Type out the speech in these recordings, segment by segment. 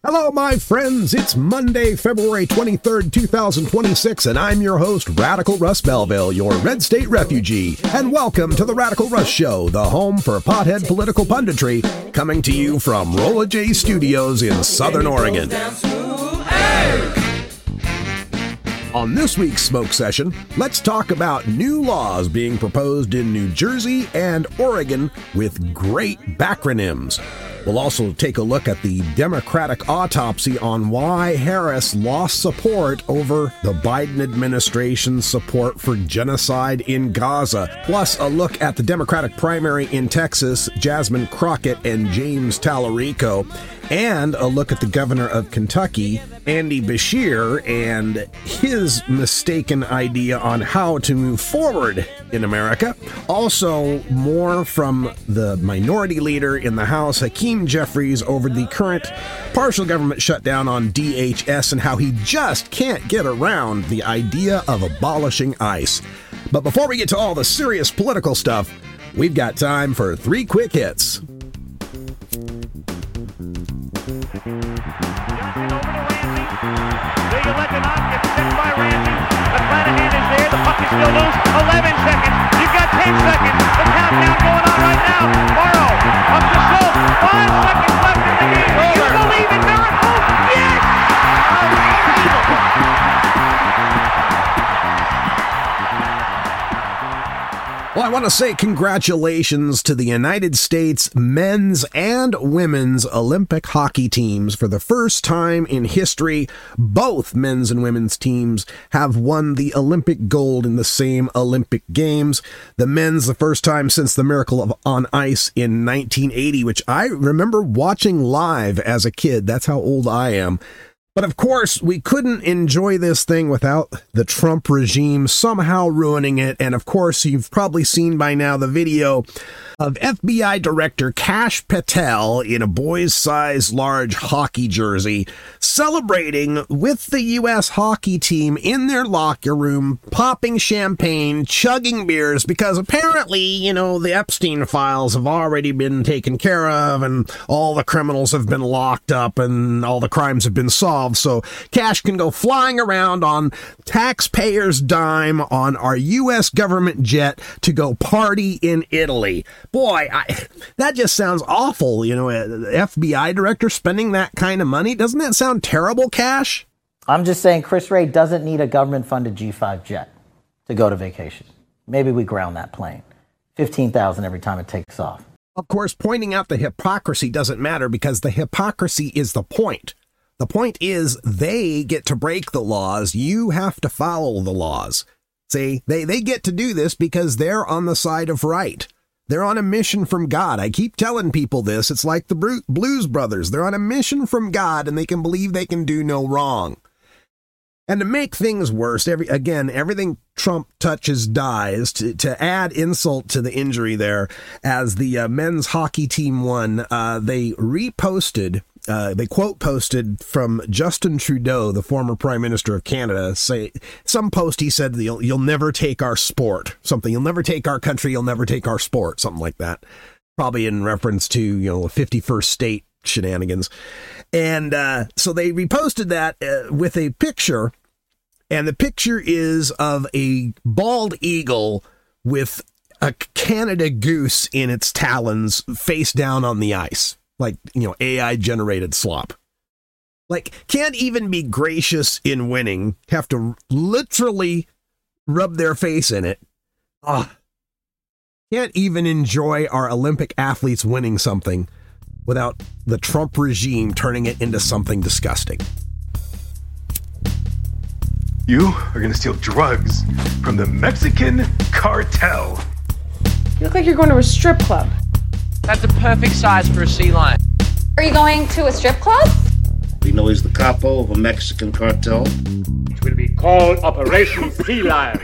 Hello, my friends. It's Monday, February 23rd, 2026, and I'm your host, Radical Russ Belville, your Red State refugee. And welcome to the Radical Russ Show, the home for pothead political punditry, coming to you from Rolla J Studios in Southern Oregon. On this week's Smoke Session, let's talk about new laws being proposed in New Jersey and Oregon with great backronyms. We'll also take a look at the Democratic autopsy on why Harris lost support over the Biden administration's support for genocide in Gaza. Plus, a look at the Democratic primary in Texas, Jasmine Crockett and James Tallarico. And a look at the governor of Kentucky, Andy Beshear, and his mistaken idea on how to move forward in America. Also, more from the minority leader in the House, Hakeem Jeffries, over the current partial government shutdown on DHS and how he just can't get around the idea of abolishing ICE. But before we get to all the serious political stuff, we've got time for 3 quick hits. Still loose, 11 seconds, you've got 10 seconds, the countdown going on right now, Morrow, up to Schultz, 5 seconds left in the game, you believe in miracles? Yes! Well, I want to say congratulations to the United States men's and women's Olympic hockey teams. For the first time in history, both men's and women's teams have won the Olympic gold in the same Olympic Games. The men's, the first time since the Miracle on Ice in 1980, which I remember watching live as a kid. That's how old I am. But of course, we couldn't enjoy this thing without the Trump regime somehow ruining it. And of course, you've probably seen by now the video of FBI Director Kash Patel in a boy's size large hockey jersey celebrating with the U.S. hockey team in their locker room, popping champagne, chugging beers, because apparently, you know, the Epstein files have already been taken care of and all the criminals have been locked up and all the crimes have been solved. So Kash can go flying around on taxpayers' dime on our U.S. government jet to go party in Italy. Boy, that just sounds awful. You know, an FBI director spending that kind of money. Doesn't that sound terrible, Kash? I'm just saying Chris Wray doesn't need a government-funded G5 jet to go to vacation. Maybe we ground that plane. $15,000 every time it takes off. Of course, pointing out the hypocrisy doesn't matter because the hypocrisy is the point. The point is they get to break the laws. You have to follow the laws. See, they get to do this because they're on the side of right. They're on a mission from God. I keep telling people this. It's like the Blues Brothers. They're on a mission from God and they can believe they can do no wrong. And to make things worse, everything Trump touches dies. To add insult to the injury there, as the men's hockey team won, they reposted, they quote posted from Justin Trudeau, the former Prime Minister of Canada, some post he said, you'll never take our sport, something, you'll never take our country, you'll never take our sport, something like that. Probably in reference to, you know, 51st state shenanigans. And so they reposted that with a picture. And the picture is of a bald eagle with a Canada goose in its talons face down on the ice. Like, you know, AI generated slop. Like, can't even be gracious in winning. Have to literally rub their face in it. Can't even enjoy our Olympic athletes winning something without the Trump regime turning it into something disgusting. You are going to steal drugs from the Mexican cartel. You look like you're going to a strip club. That's a perfect size for a sea lion. Are you going to a strip club? We know he's the capo of a Mexican cartel. It will be called Operation Sea Lion.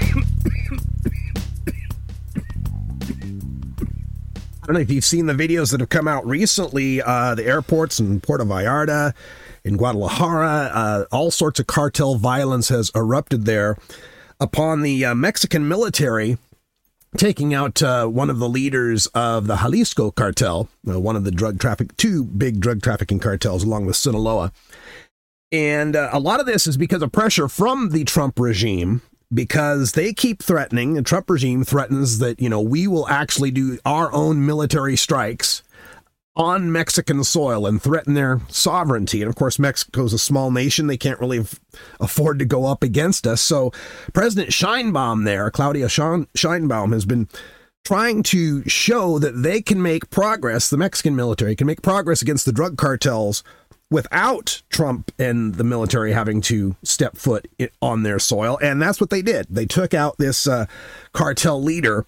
I don't know if you've seen the videos that have come out recently, the airports in Puerto Vallarta, in Guadalajara, all sorts of cartel violence has erupted there upon the Mexican military taking out one of the leaders of the Jalisco cartel, one of the two big drug trafficking cartels, along with Sinaloa. And a lot of this is because of pressure from the Trump regime, because they keep threatening. The Trump regime threatens that, we will actually do our own military strikes on Mexican soil and threaten their sovereignty. And of course, Mexico's a small nation. They can't really afford to go up against us. So President Sheinbaum there, Claudia Sheinbaum, has been trying to show that they can make progress, the Mexican military can make progress against the drug cartels without Trump and the military having to step foot on their soil. And that's what they did. They took out this cartel leader,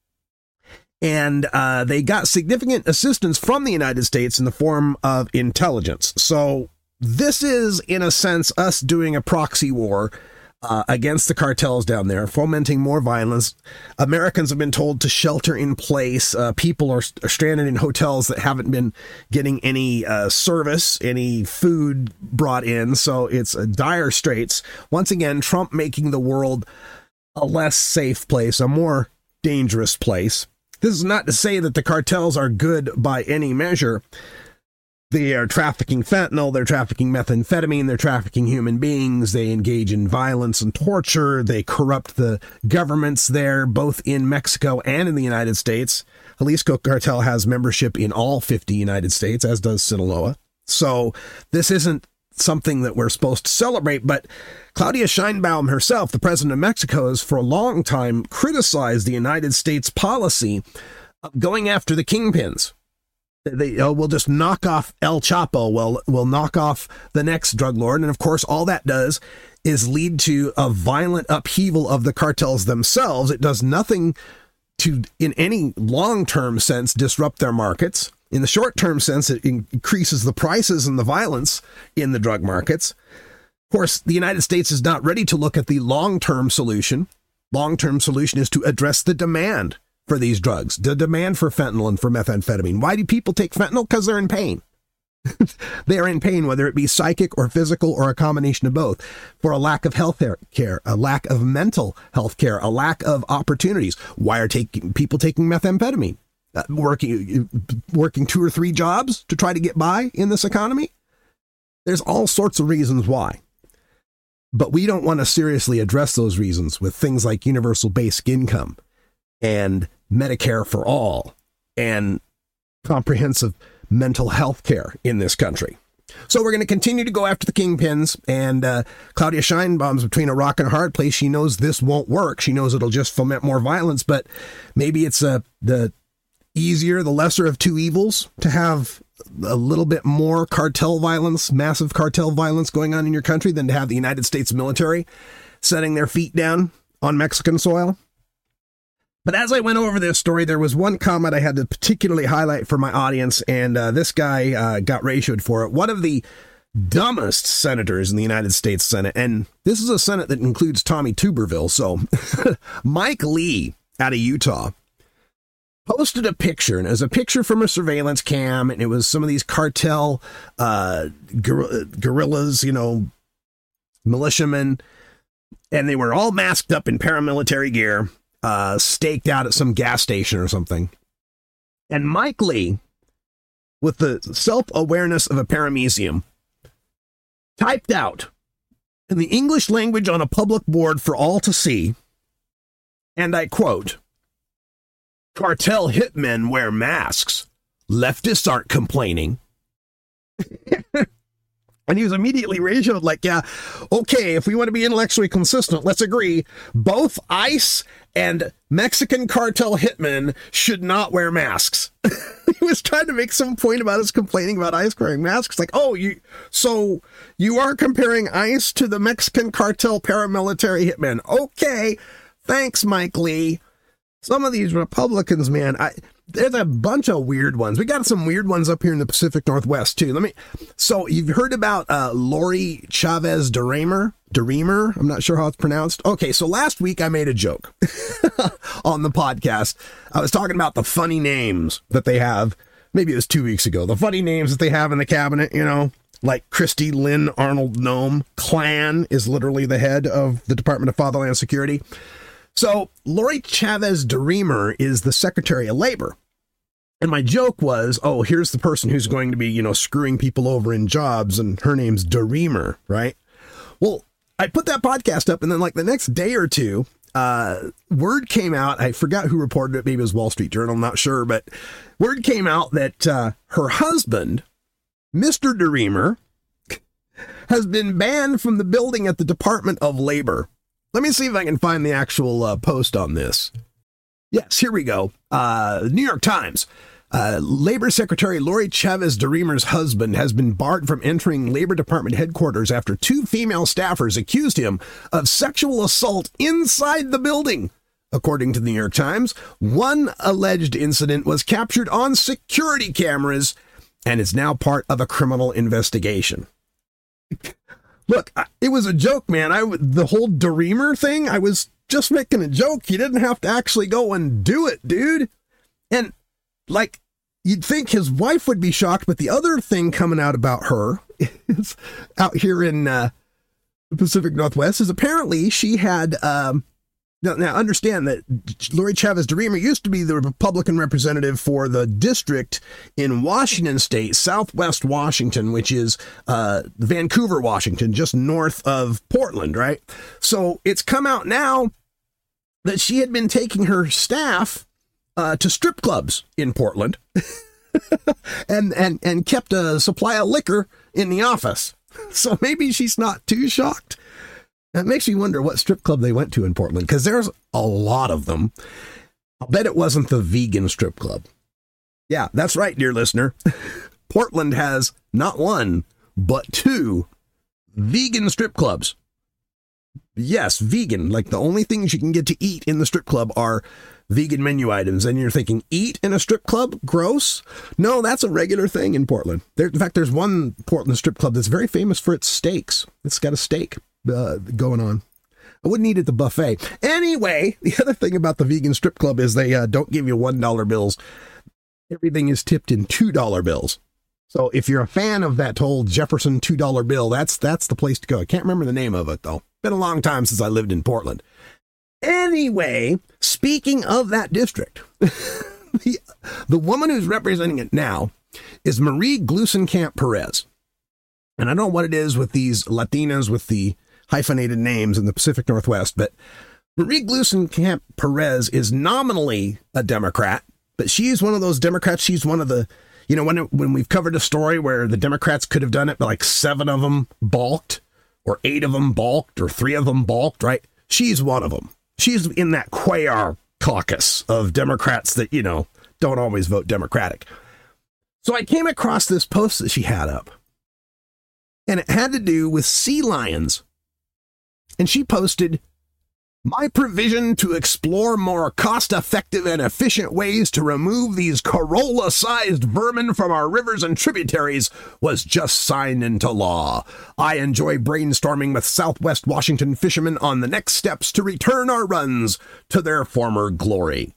and they got significant assistance from the United States in the form of intelligence. So this is, in a sense, us doing a proxy war against the cartels down there, fomenting more violence. Americans have been told to shelter in place. People are stranded in hotels that haven't been getting any service, any food brought in. So it's dire straits. Once again, Trump making the world a less safe place, a more dangerous place. This is not to say that the cartels are good by any measure. They are trafficking fentanyl, they're trafficking methamphetamine, they're trafficking human beings, they engage in violence and torture, they corrupt the governments there, both in Mexico and in the United States. Jalisco cartel has membership in all 50 United States, as does Sinaloa. So this isn't something that we're supposed to celebrate, but Claudia Sheinbaum herself, the president of Mexico, has for a long time criticized the United States policy of going after the kingpins. We'll just knock off El Chapo. We'll knock off the next drug lord. And of course, all that does is lead to a violent upheaval of the cartels themselves. It does nothing to, in any long-term sense, disrupt their markets. In the short-term sense, it increases the prices and the violence in the drug markets. Of course, the United States is not ready to look at the long-term solution. Long-term solution is to address the demand for these drugs, the demand for fentanyl and for methamphetamine. Why do people take fentanyl? Because they're in pain. They are in pain, whether it be psychic or physical or a combination of both, for a lack of health care, a lack of mental health care, a lack of opportunities. Why are people taking methamphetamine? Working 2 or 3 jobs to try to get by in this economy? There's all sorts of reasons why. But we don't want to seriously address those reasons with things like universal basic income and Medicare for all and comprehensive mental health care in this country. So we're going to continue to go after the kingpins, and Claudia Sheinbaum's between a rock and a hard place. She knows this won't work. She knows it'll just foment more violence, but maybe it's the lesser of two evils to have a little bit more cartel violence, massive cartel violence going on in your country than to have the United States military setting their feet down on Mexican soil. But as I went over this story, there was one comment I had to particularly highlight for my audience, and this guy got ratioed for it. One of the dumbest senators in the United States Senate, and this is a Senate that includes Tommy Tuberville, so Mike Lee out of Utah posted a picture, and it was a picture from a surveillance cam, and it was some of these cartel guerrillas, militiamen, and they were all masked up in paramilitary gear, staked out at some gas station or something. And Mike Lee, with the self-awareness of a paramecium, typed out in the English language on a public board for all to see, and I quote, "Cartel hitmen wear masks. Leftists aren't complaining." And he was immediately ratioed like, yeah, okay, if we want to be intellectually consistent, let's agree. Both ICE and Mexican cartel hitmen should not wear masks. He was trying to make some point about us complaining about ICE wearing masks. Like, so you are comparing ICE to the Mexican cartel paramilitary hitmen. Okay, thanks, Mike Lee. Some of these Republicans, man, there's a bunch of weird ones. We got some weird ones up here in the Pacific Northwest, too. So you've heard about Lori Chavez DeRemer? I'm not sure how it's pronounced. Okay, so last week I made a joke on the podcast. I was talking about the funny names that they have. Maybe it was 2 weeks ago. The funny names that they have in the cabinet, like Christy Lynn Arnold Nome. Klan is literally the head of the Department of Fatherland Security. So Lori Chavez DeRemer is the Secretary of Labor. And my joke was, oh, here's the person who's going to be, screwing people over in jobs, and her name's DeRemer, right? Well, I put that podcast up, and then like the next day or two, word came out. I forgot who reported it. Maybe it was Wall Street Journal. I'm not sure, but word came out that her husband, Mr. DeRemer, has been banned from the building at the Department of Labor. Let me see if I can find the actual post on this. Yes, here we go. New York Times. Labor Secretary Lori Chavez DeRemer's husband has been barred from entering Labor Department headquarters after 2 female staffers accused him of sexual assault inside the building. According to the New York Times, one alleged incident was captured on security cameras and is now part of a criminal investigation. Look, it was a joke, man. The whole DeRemer thing, I was just making a joke. You didn't have to actually go and do it, dude. And like, you'd think his wife would be shocked, but the other thing coming out about her is out here in the Pacific Northwest is apparently she had, now understand that Lori Chavez DeRemer used to be the Republican representative for the district in Washington State, Southwest Washington, which is Vancouver, Washington, just north of Portland, right? So it's come out now that she had been taking her staff to strip clubs in Portland and kept a supply of liquor in the office. So maybe she's not too shocked. That makes me wonder what strip club they went to in Portland, because there's a lot of them. I'll bet it wasn't the vegan strip club. Yeah, that's right, dear listener. Portland has not 1, but 2 vegan strip clubs. Yes, vegan. Like the only things you can get to eat in the strip club are vegan menu items. And you're thinking, eat in a strip club? Gross. No, that's a regular thing in Portland. In fact, there's one Portland strip club that's very famous for its steaks. It's got a steak going on. I wouldn't eat at the buffet. Anyway, the other thing about the vegan strip club is they don't give you $1 bills. Everything is tipped in $2 bills. So if you're a fan of that whole Jefferson $2 bill, that's the place to go. I can't remember the name of it, though. Been a long time since I lived in Portland. Anyway, speaking of that district, the woman who's representing it now is Marie Gluesenkamp Perez. And I don't know what it is with these Latinas with the hyphenated names in the Pacific Northwest, but Marie Gluesenkamp Perez is nominally a Democrat, but she's one of those Democrats. She's one of the, when we've covered a story where the Democrats could have done it, but like 7 of them balked, or 8 of them balked, or 3 of them balked, right? She's one of them. She's in that Cuellar caucus of Democrats that, don't always vote Democratic. So I came across this post that she had up, and it had to do with sea lions. And she posted, "My provision to explore more cost-effective and efficient ways to remove these Corolla-sized vermin from our rivers and tributaries was just signed into law. I enjoy brainstorming with Southwest Washington fishermen on the next steps to return our runs to their former glory."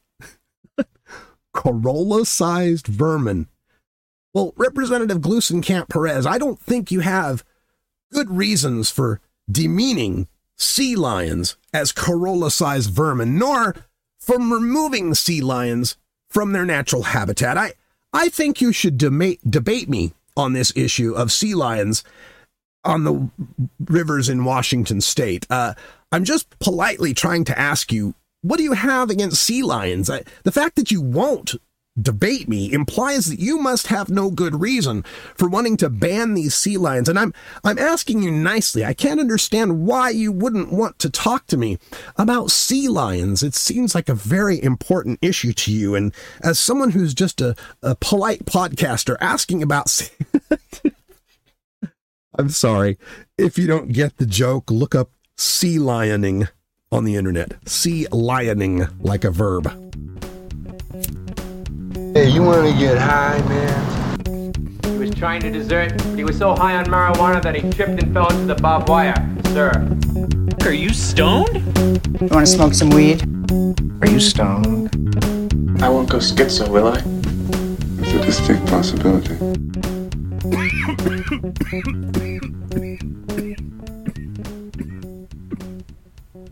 Corolla-sized vermin. Well, Representative Gluesenkamp Perez, I don't think you have good reasons for demeaning sea lions as Corolla-sized vermin, nor for removing sea lions from their natural habitat. I think you should debate me on this issue of sea lions on the rivers in Washington state. I'm just politely trying to ask you, what do you have against sea lions? The fact that you won't debate me implies that you must have no good reason for wanting to ban these sea lions. And I'm asking you nicely. I can't understand why you wouldn't want to talk to me about sea lions. It seems like a very important issue to you. And as someone who's just a polite podcaster asking about I'm sorry. If you don't get the joke, look up sea lioning on the internet. Sea lioning, like a verb. Hey, you want to get high, man? He was trying to desert, but he was so high on marijuana that he tripped and fell into the barbed wire, sir. Are you stoned? You want to smoke some weed? Are you stoned? I won't go schizo, will I? It's a distinct possibility.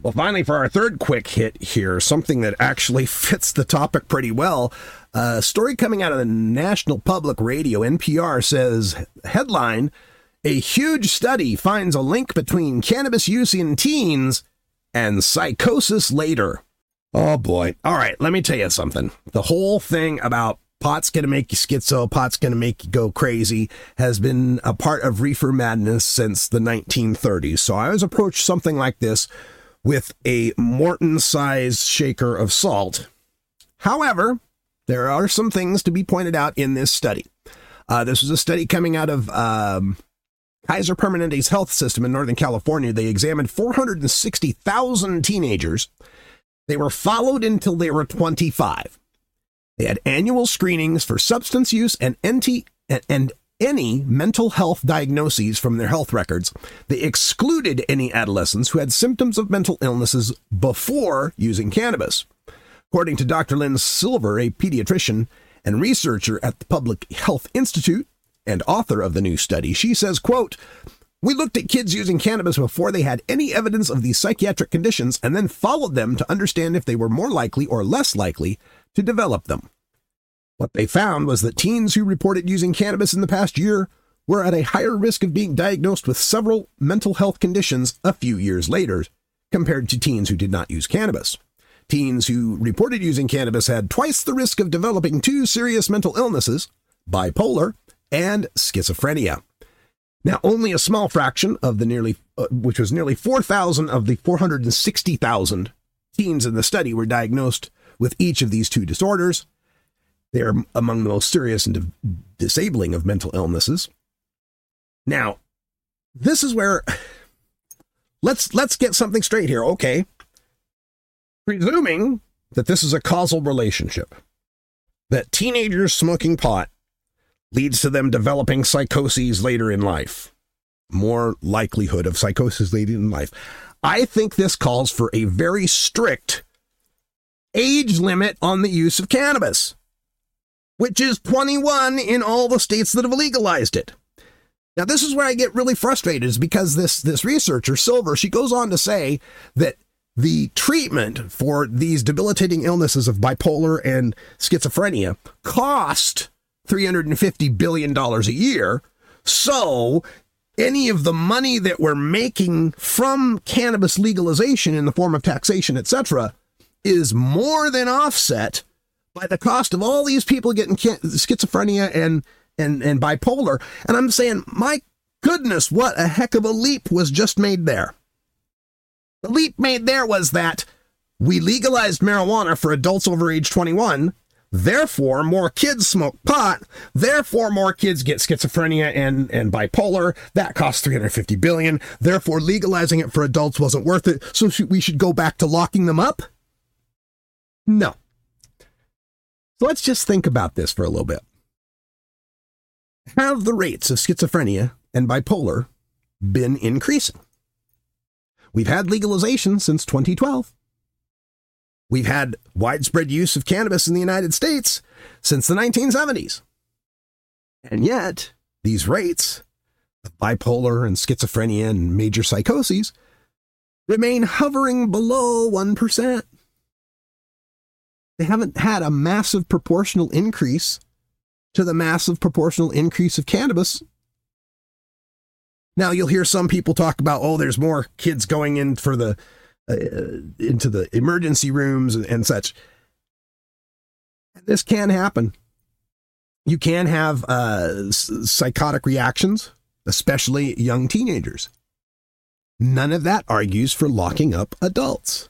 Well, finally, for our third quick hit here, something that actually fits the topic pretty well. A story coming out of the National Public Radio, NPR, says, headline, a huge study finds a link between cannabis use in teens and psychosis later. Oh, boy. All right, let me tell you something. The whole thing about pot's going to make you schizo, pot's going to make you go crazy, has been a part of reefer madness since the 1930s. So I always approach something like this with a Morton-sized shaker of salt. However, there are some things to be pointed out in this study. This was a study coming out of Kaiser Permanente's health system in Northern California. They examined 460,000 teenagers. They were followed until they were 25. They had annual screenings for substance use and any mental health diagnoses from their health records. They excluded any adolescents who had symptoms of mental illnesses before using cannabis. According to Dr. Lynn Silver, a pediatrician and researcher at the Public Health Institute and author of the new study, she says, quote, we looked at kids using cannabis before they had any evidence of these psychiatric conditions and then followed them to understand if they were more likely or less likely to develop them. What they found was that teens who reported using cannabis in the past year were at a higher risk of being diagnosed with several mental health conditions a few years later compared to teens who did not use cannabis. Teens who reported using cannabis had twice the risk of developing two serious mental illnesses, bipolar and schizophrenia. Now, only a small fraction of the which was nearly 4,000 of the 460,000 teens in the study were diagnosed with each of these two disorders. They are among the most serious and disabling of mental illnesses. Now, this is where let's get something straight here. Okay. Presuming that this is a causal relationship, that teenagers smoking pot leads to them developing psychoses later in life, more likelihood of psychosis later in life. I think this calls for a very strict age limit on the use of cannabis, which is 21 in all the states that have legalized it. Now, this is where I get really frustrated, is because this researcher, Silver, she goes on to say that the treatment for these debilitating illnesses of bipolar and schizophrenia cost $350 billion a year. So any of the money that we're making from cannabis legalization in the form of taxation, etc., is more than offset by the cost of all these people getting schizophrenia and bipolar. And I'm saying, my goodness, what a heck of a leap was just made there. The leap made there was that we legalized marijuana for adults over age 21. Therefore, more kids smoke pot. Therefore, more kids get schizophrenia and bipolar. That costs $350 billion. Therefore, legalizing it for adults wasn't worth it. So we should go back to locking them up? No. So let's just think about this for a little bit. Have the rates of schizophrenia and bipolar been increasing? We've had legalization since 2012. We've had widespread use of cannabis in the United States since the 1970s. And yet, these rates of bipolar and schizophrenia and major psychoses remain hovering below 1%. They haven't had a massive proportional increase to the massive proportional increase of cannabis. Now, you'll hear some people talk about, oh, there's more kids going in for the into the emergency rooms and such. This can happen. You can have psychotic reactions, especially young teenagers. None of that argues for locking up adults.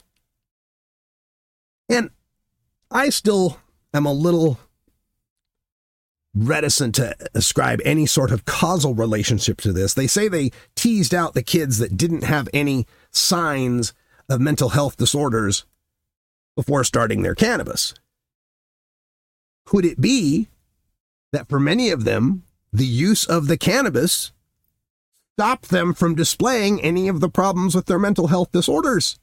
And I still am a little reticent to ascribe any sort of causal relationship to this. They say they teased out the kids that didn't have any signs of mental health disorders before starting their cannabis. Could it be that for many of them, the use of the cannabis stopped them from displaying any of the problems with their mental health disorders?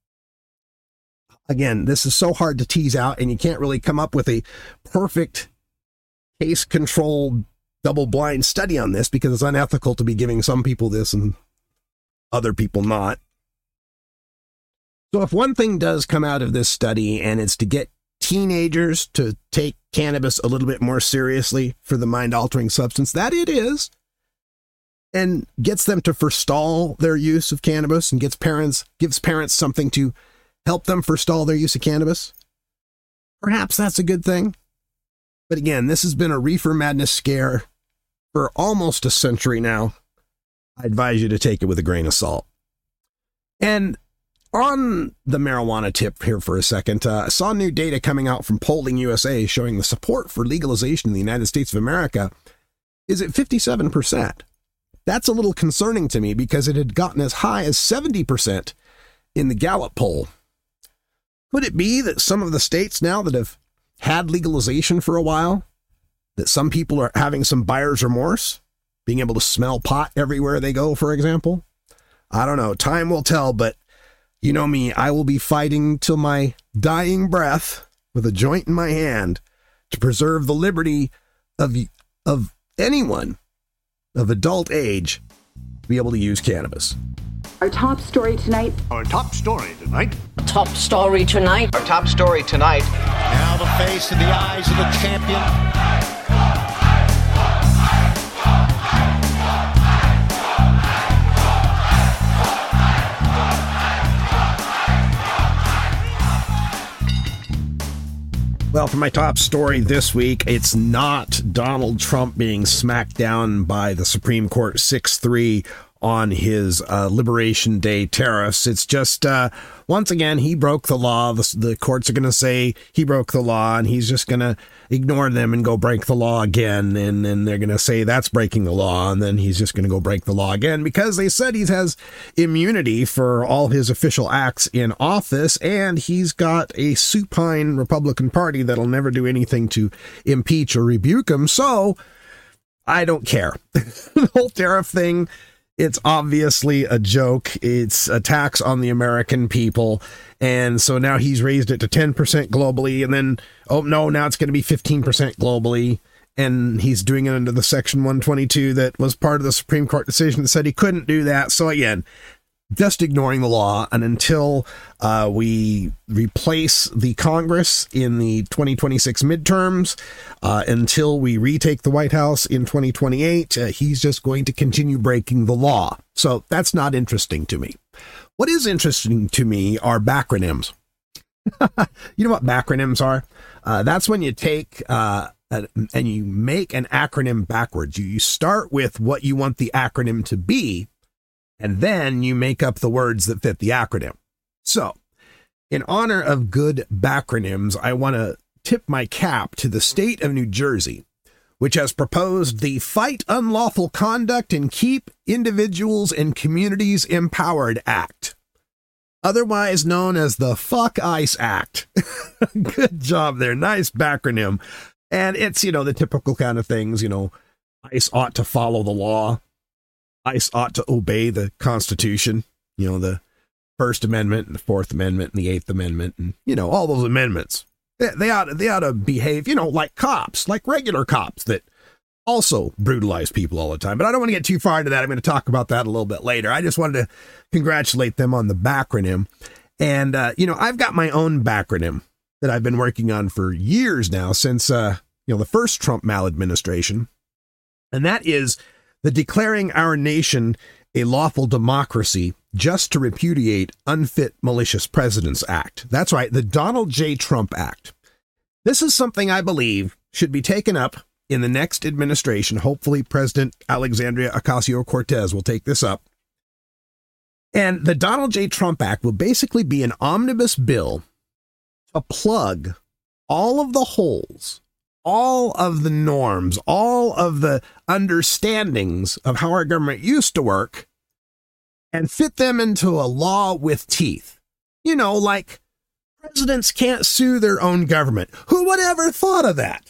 Again, this is so hard to tease out, and you can't really come up with a perfect case-controlled double-blind study on this, because it's unethical to be giving some people this and other people not. So if one thing does come out of this study, and it's to get teenagers to take cannabis a little bit more seriously for the mind-altering substance, that it is, and gets them to forestall their use of cannabis and gives parents something to help them forestall their use of cannabis, perhaps that's a good thing. But again, this has been a reefer madness scare for almost a century now. I advise you to take it with a grain of salt. And on the marijuana tip here for a second, I saw new data coming out from Polling USA showing the support for legalization in the United States of America is at 57%. That's a little concerning to me because it had gotten as high as 70% in the Gallup poll. Could it be that some of the states now that have had legalization for a while, that some people are having some buyer's remorse, being able to smell pot everywhere they go, for example? I don't know. Time will tell, but you know me, I will be fighting till my dying breath with a joint in my hand to preserve the liberty of anyone of adult age to be able to use cannabis. Our top story tonight. Our top story tonight. Top story tonight. Our top story tonight. Now the face and the eyes of the champion. Well, for my top story this week, it's not Donald Trump being smacked down by the Supreme Court 6-3 on his Liberation Day tariffs. It's just, once again, he broke the law. The courts are going to say he broke the law, and he's just going to ignore them and go break the law again. And then they're going to say that's breaking the law, and then he's just going to go break the law again because they said he has immunity for all his official acts in office, and he's got a supine Republican Party that'll never do anything to impeach or rebuke him. So I don't care. The whole tariff thing, it's obviously a joke. It's a tax on the American people. And so now he's raised it to 10% globally. And then, oh no, now it's going to be 15% globally. And he's doing it under the Section 122 that was part of the Supreme Court decision that said he couldn't do that. So again, just ignoring the law. And until we replace the Congress in the 2026 midterms, until we retake the White House in 2028, he's just going to continue breaking the law. So that's not interesting to me. What is interesting to me are backronyms. You know what backronyms are? That's when you take and you make an acronym backwards. You start with what you want the acronym to be, and then you make up the words that fit the acronym. So, in honor of good backronyms, I want to tip my cap to the state of New Jersey, which has proposed the Fight Unlawful Conduct and Keep Individuals and Communities Empowered Act, otherwise known as the Fuck ICE Act. Good job there. Nice backronym. And it's, the typical kind of things, ICE ought to follow the law. ICE ought to obey the Constitution, the First Amendment and the Fourth Amendment and the Eighth Amendment and, all those amendments. They ought to behave, like cops, like regular cops that also brutalize people all the time. But I don't want to get too far into that. I'm going to talk about that a little bit later. I just wanted to congratulate them on the backronym. And, I've got my own backronym that I've been working on for years now since, the first Trump maladministration. And that is the Declaring Our Nation a Lawful Democracy Just to Repudiate Unfit Malicious Presidents Act. That's right, the Donald J. Trump Act. This is something I believe should be taken up in the next administration. Hopefully, President Alexandria Ocasio-Cortez will take this up. And the Donald J. Trump Act will basically be an omnibus bill to plug all of the holes, all of the norms, all of the understandings of how our government used to work and fit them into a law with teeth. Like presidents can't sue their own government. Who would ever thought of that?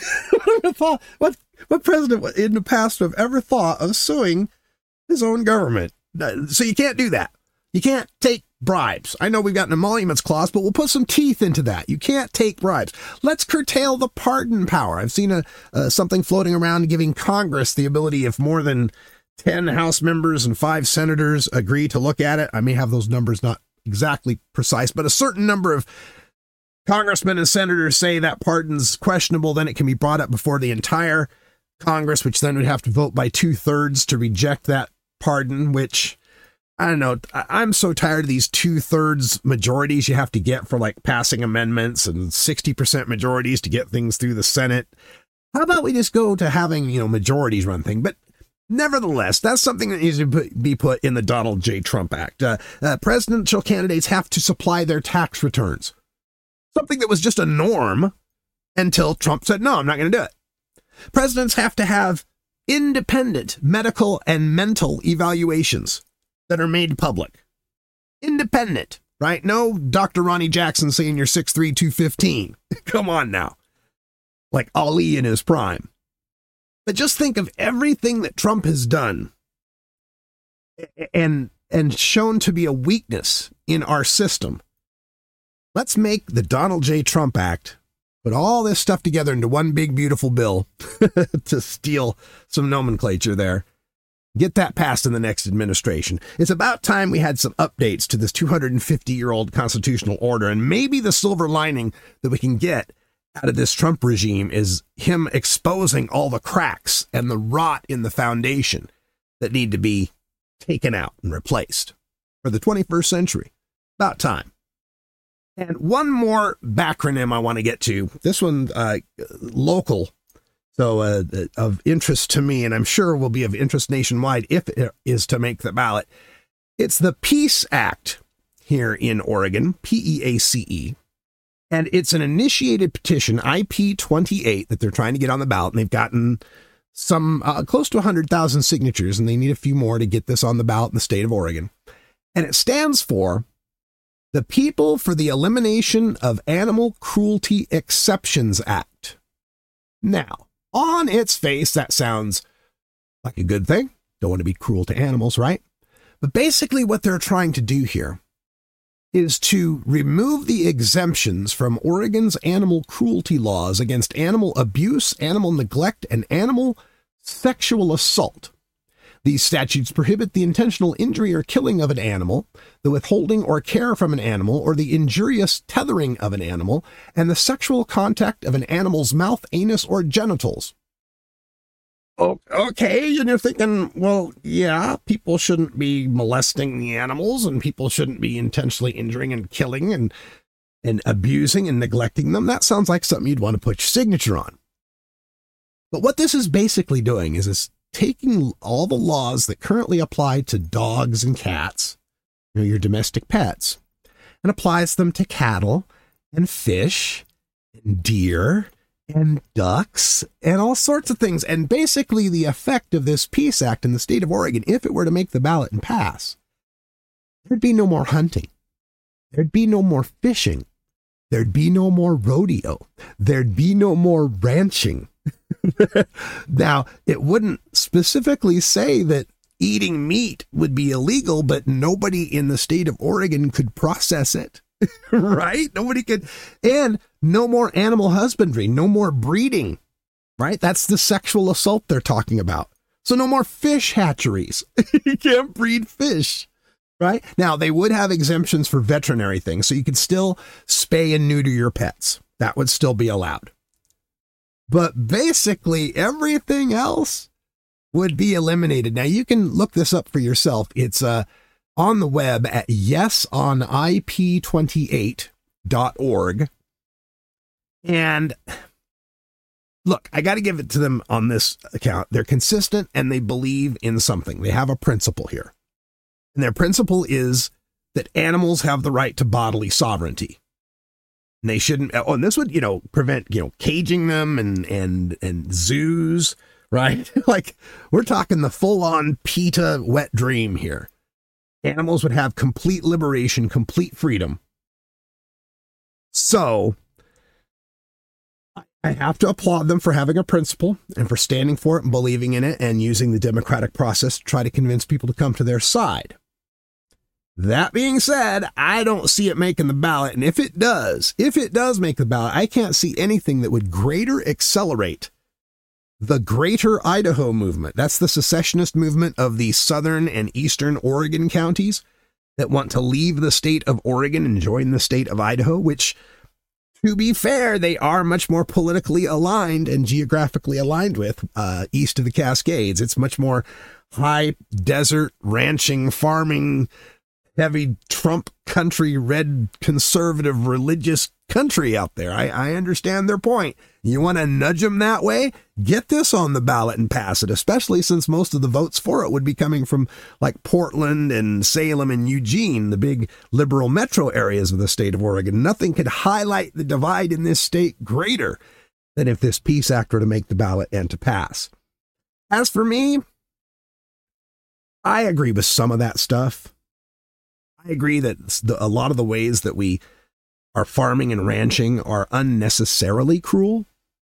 What president in the past would have ever thought of suing his own government? So you can't do that. You can't take bribes. I know we've got an emoluments clause, but we'll put some teeth into that. You can't take bribes. Let's curtail the pardon power. I've seen something floating around giving Congress the ability, if more than 10 House members and 5 senators agree to look at it. I may have those numbers not exactly precise, but a certain number of congressmen and senators say that pardon's questionable, then it can be brought up before the entire Congress, which then would have to vote by 2/3 to reject that pardon, which, I don't know, I'm so tired of these 2/3 majorities you have to get for like passing amendments and 60% majorities to get things through the Senate. How about we just go to having, majorities run things? But nevertheless, that's something that needs to be put in the Donald J. Trump Act. Presidential candidates have to supply their tax returns. Something that was just a norm until Trump said, no, I'm not going to do it. Presidents have to have independent medical and mental evaluations that are made public. Independent, right? No Dr. Ronnie Jackson saying you're 6'3", 215. Come on now. Like Ali in his prime. But just think of everything that Trump has done and shown to be a weakness in our system. Let's make the Donald J. Trump Act, put all this stuff together into one big, beautiful bill to steal some nomenclature there. Get that passed in the next administration. It's about time we had some updates to this 250-year-old constitutional order, and maybe the silver lining that we can get out of this Trump regime is him exposing all the cracks and the rot in the foundation that need to be taken out and replaced for the 21st century. About time. And one more backronym I want to get to. This one, local, so of interest to me, and I'm sure will be of interest nationwide if it is to make the ballot. It's the PEACE Act here in Oregon, PEACE. And it's an initiated petition, IP28, that they're trying to get on the ballot. And they've gotten some close to 100,000 signatures, and they need a few more to get this on the ballot in the state of Oregon. And it stands for the People for the Elimination of Animal Cruelty Exceptions Act. Now, on its face, that sounds like a good thing. Don't want to be cruel to animals, right? But basically what they're trying to do here is to remove the exemptions from Oregon's animal cruelty laws against animal abuse, animal neglect, and animal sexual assault. These statutes prohibit the intentional injury or killing of an animal, the withholding or care from an animal, or the injurious tethering of an animal, and the sexual contact of an animal's mouth, anus, or genitals. Okay, and you're thinking, well, yeah, people shouldn't be molesting the animals, and people shouldn't be intentionally injuring and killing and abusing and neglecting them. That sounds like something you'd want to put your signature on. But what this is basically doing is it's taking all the laws that currently apply to dogs and cats, your domestic pets, and applies them to cattle and fish and deer and ducks and all sorts of things. And basically the effect of this PEACE Act in the state of Oregon, if it were to make the ballot and pass, there'd be no more hunting. There'd be no more fishing. There'd be no more rodeo. There'd be no more ranching. Now, it wouldn't specifically say that eating meat would be illegal, but nobody in the state of Oregon could process it. Right? Nobody could. And no more animal husbandry, no more breeding, right? That's the sexual assault they're talking about. So no more fish hatcheries. You can't breed fish, right? Now, they would have exemptions for veterinary things, so you could still spay and neuter your pets. That would still be allowed. But basically, everything else would be eliminated. Now, you can look this up for yourself. It's on the web at yesonip28.org. And look, I got to give it to them on this account. They're consistent and they believe in something. They have a principle here. And their principle is that animals have the right to bodily sovereignty. And they shouldn't, and this would, prevent, caging them and zoos, right? Like, we're talking the full-on PETA wet dream here. Animals would have complete liberation, complete freedom. So I have to applaud them for having a principle and for standing for it and believing in it and using the democratic process to try to convince people to come to their side. That being said, I don't see it making the ballot. And if it does make the ballot, I can't see anything that would greater accelerate the Greater Idaho movement. That's the secessionist movement of the southern and eastern Oregon counties. that want to leave the state of Oregon and join the state of Idaho, which, to be fair, they are much more politically aligned and geographically aligned with east of the Cascades. It's much more high desert, ranching, farming, heavy Trump country, red conservative religious country out there. I understand their point. You want to nudge them that way? Get this on the ballot and pass it, especially since most of the votes for it would be coming from like Portland and Salem and Eugene, the big liberal metro areas of the state of Oregon. Nothing could highlight the divide in this state greater than if this Peace Act were to make the ballot and to pass. As for me, I agree with some of that stuff. I agree that a lot of the ways that we are farming and ranching are unnecessarily cruel.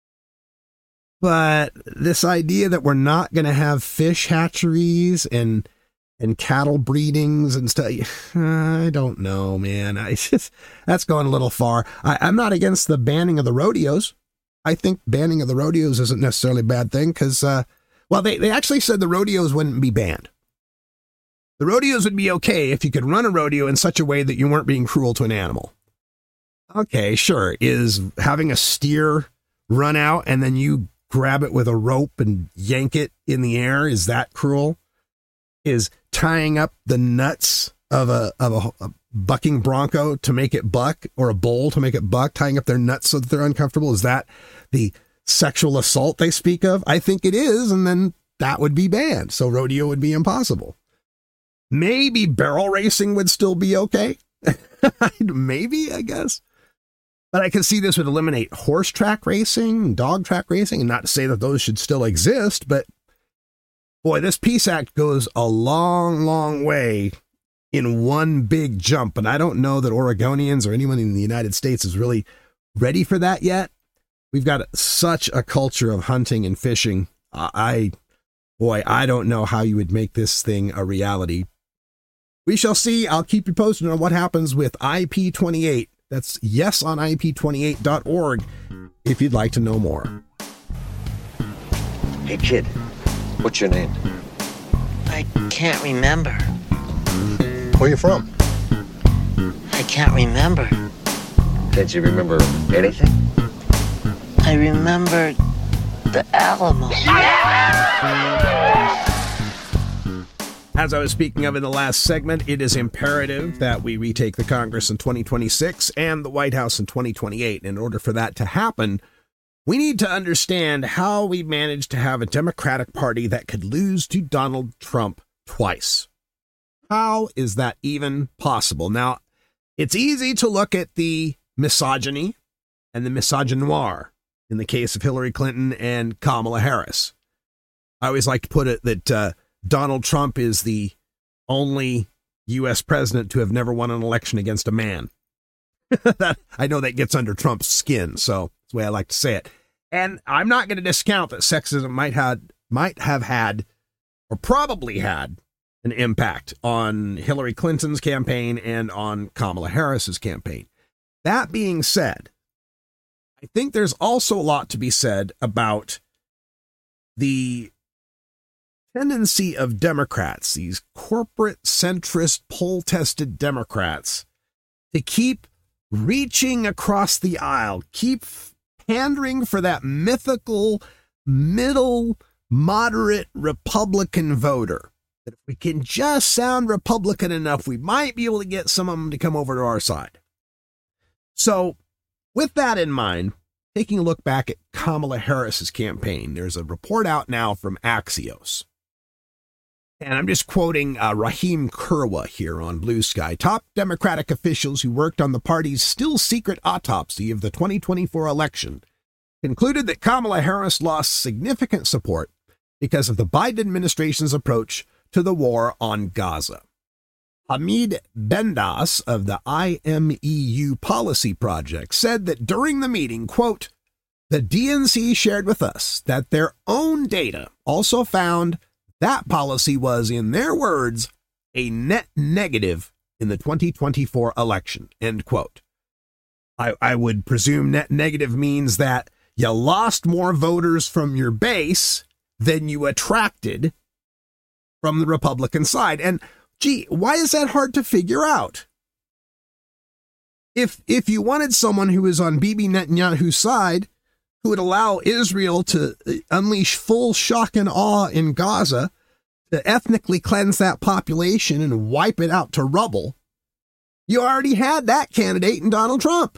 But this idea that we're not going to have fish hatcheries and cattle breedings and stuff, I don't know, man. That's going a little far. I'm not against the banning of the rodeos. I think banning of the rodeos isn't necessarily a bad thing because, they actually said the rodeos wouldn't be banned. The rodeos would be okay if you could run a rodeo in such a way that you weren't being cruel to an animal. Okay, sure. Is having a steer run out and then you grab it with a rope and yank it in the air, is that cruel? Is tying up the nuts of a bucking bronco to make it buck, or a bull to make it buck, tying up their nuts so that they're uncomfortable, is that the sexual assault they speak of? I think it is, and then that would be banned. So rodeo would be impossible. Maybe barrel racing would still be okay. Maybe, I guess. But I can see this would eliminate horse track racing, dog track racing, and not to say that those should still exist, but boy, this Peace Act goes a long, long way in one big jump. And I don't know that Oregonians or anyone in the United States is really ready for that yet. We've got such a culture of hunting and fishing. I don't know how you would make this thing a reality. We shall see. I'll keep you posted on what happens with IP28. That's yesonip28.org if you'd like to know more. Hey, kid, what's your name? I can't remember. Where you from? I can't remember. Can't you remember anything? I remember the Alamo. As I was speaking of in the last segment, it is imperative that we retake the Congress in 2026 and the White House in 2028. In order for that to happen, we need to understand how we managed to have a Democratic Party that could lose to Donald Trump twice. How is that even possible? Now, it's easy to look at the misogyny and the misogynoir in the case of Hillary Clinton and Kamala Harris. I always like to put it that Donald Trump is the only U.S. president to have never won an election against a man. I know that gets under Trump's skin, so that's the way I like to say it. And I'm not going to discount that sexism might have had, or probably had, an impact on Hillary Clinton's campaign and on Kamala Harris's campaign. That being said, I think there's also a lot to be said about the tendency of Democrats, these corporate centrist poll-tested Democrats, to keep reaching across the aisle, keep pandering for that mythical middle moderate Republican voter. That if we can just sound Republican enough, we might be able to get some of them to come over to our side. So with that in mind, taking a look back at Kamala Harris's campaign, there's a report out now from Axios. And I'm just quoting Rahim Kurwa here on Blue Sky. Top Democratic officials who worked on the party's still secret autopsy of the 2024 election concluded that Kamala Harris lost significant support because of the Biden administration's approach to the war on Gaza. Hamid Bendas of the IMEU Policy Project said that during the meeting, quote, the DNC shared with us that their own data also found that policy was, in their words, a net negative in the 2024 election, end quote. I would presume net negative means that you lost more voters from your base than you attracted from the Republican side. And Gee, why is that hard to figure out? If you wanted someone who is on Bibi Netanyahu's side, who would allow Israel to unleash full shock and awe in Gaza, to ethnically cleanse that population and wipe it out to rubble, you already had that candidate in Donald Trump.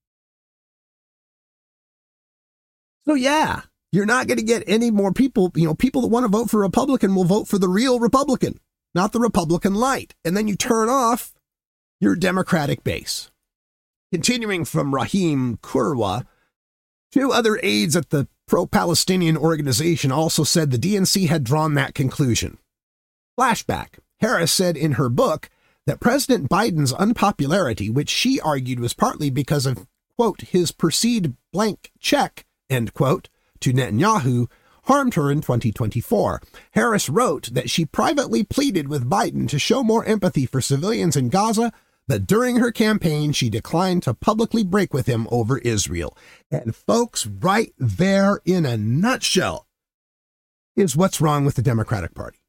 So yeah, you're not going to get any more people. People that want to vote for Republican will vote for the real Republican, not the Republican light. And then you turn off your Democratic base. Continuing from Rahim Kurwa, 2 other aides at the pro-Palestinian organization also said the DNC had drawn that conclusion. Flashback. Harris said in her book that President Biden's unpopularity, which she argued was partly because of, quote, his perceived blank check, end quote, to Netanyahu, harmed her in 2024. Harris wrote that she privately pleaded with Biden to show more empathy for civilians in Gaza, but during her campaign, she declined to publicly break with him over Israel. And folks, right there in a nutshell is what's wrong with the Democratic Party.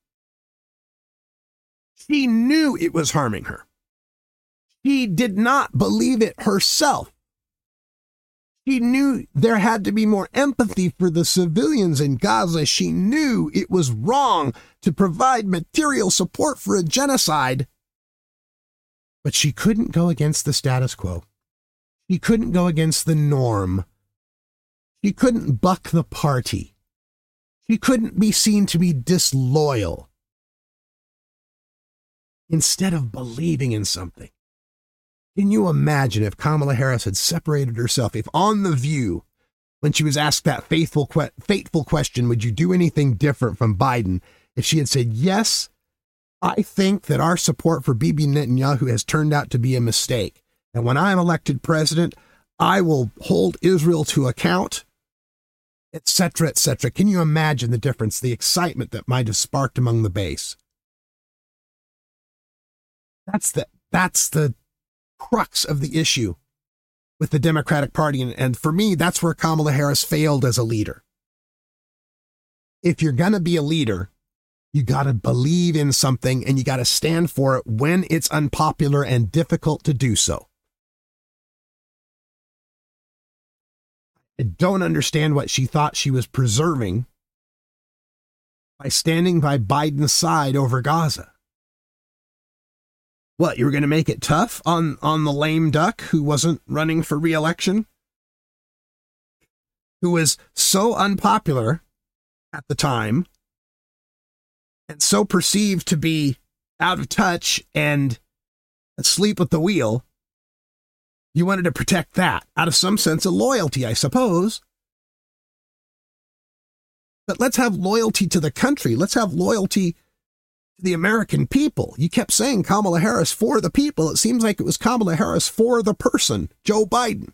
She knew it was harming her. She did not believe it herself. She knew there had to be more empathy for the civilians in Gaza. She knew it was wrong to provide material support for a genocide. But she couldn't go against the status quo. She couldn't go against the norm. She couldn't buck the party. She couldn't be seen to be disloyal. Instead of believing in something. Can you imagine if Kamala Harris had separated herself, if on The View, when she was asked that fateful question, would you do anything different from Biden, if she had said, yes, I think that our support for Bibi Netanyahu has turned out to be a mistake. And when I am elected president, I will hold Israel to account, etc., etc. Can you imagine the difference, the excitement that might have sparked among the base? That's the crux of the issue with the Democratic Party. And for me, that's where Kamala Harris failed as a leader. If you're going to be a leader, you got to believe in something and you got to stand for it when it's unpopular and difficult to do so. I don't understand what she thought she was preserving by standing by Biden's side over Gaza. What, you were going to make it tough on the lame duck who wasn't running for re-election? Who was so unpopular at the time and so perceived to be out of touch and asleep at the wheel. You wanted to protect that out of some sense of loyalty, I suppose. But let's have loyalty to the country. Let's have loyalty to the American people. You kept saying Kamala Harris for the people. It seems like it was Kamala Harris for the person, Joe Biden.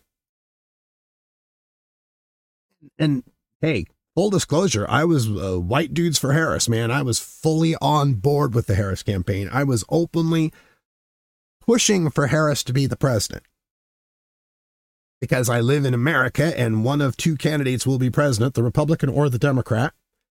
And hey, full disclosure, I was white dudes for Harris, man. I was fully on board with the Harris campaign. I was openly pushing for Harris to be the president. Because I live in America and one of 2 candidates will be president, the Republican or the Democrat.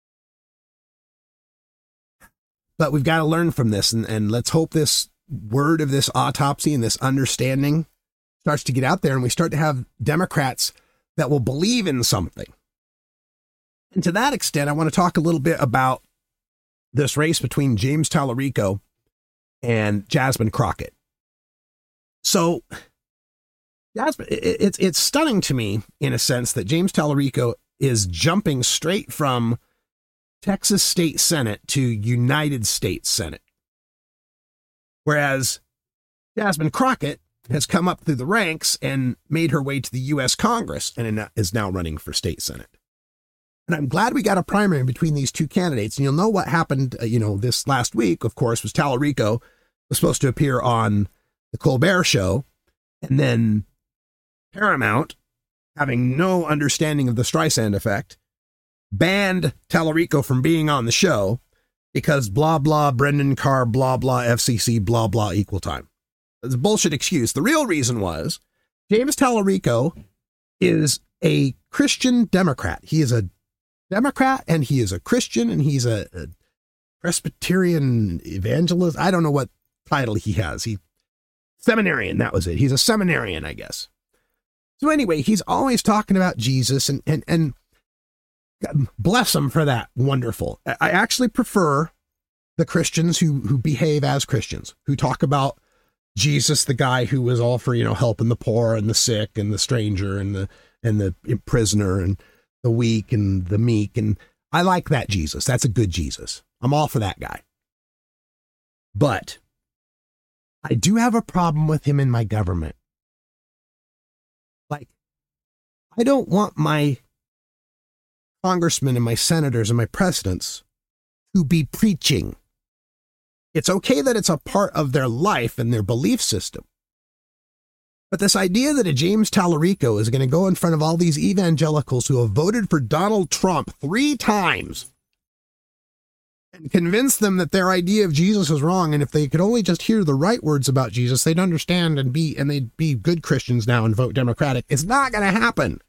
But we've got to learn from this, and let's hope this word of this autopsy and this understanding starts to get out there and we start to have Democrats that will believe in something. And to that extent, I want to talk a little bit about this race between James Tallarico and Jasmine Crockett. So, Jasmine, it's stunning to me, in a sense, that James Tallarico is jumping straight from Texas State Senate to United States Senate. Whereas Jasmine Crockett has come up through the ranks and made her way to the U.S. Congress and is now running for state Senate. And I'm glad we got a primary between these 2 candidates. And you'll know what happened, this last week, of course, was Tallarico was supposed to appear on the Colbert Show. And then Paramount, having no understanding of the Streisand effect, banned Tallarico from being on the show because blah, blah, Brendan Carr, blah, blah, FCC, blah, blah, equal time. It's a bullshit excuse. The real reason was James Tallarico is a Christian Democrat. He is a Democrat and he is a Christian and he's a Presbyterian evangelist. I don't know what title he has. Seminarian, that was it. He's a seminarian, I guess. So anyway, he's always talking about Jesus, and bless him for that. Wonderful. I actually prefer the Christians who behave as Christians, who talk about Jesus, the guy who was all for, helping the poor and the sick and the stranger and the prisoner and the weak and the meek. And I like that Jesus. That's a good Jesus. I'm all for that guy. But I do have a problem with him in my government. Like, I don't want my congressmen and my senators and my presidents to be preaching. It's okay that it's a part of their life and their belief system. But this idea that a James Tallarico is going to go in front of all these evangelicals who have voted for Donald Trump 3 times and convince them that their idea of Jesus is wrong, and if they could only just hear the right words about Jesus, they'd understand and they'd be good Christians now and vote Democratic. It's not going to happen.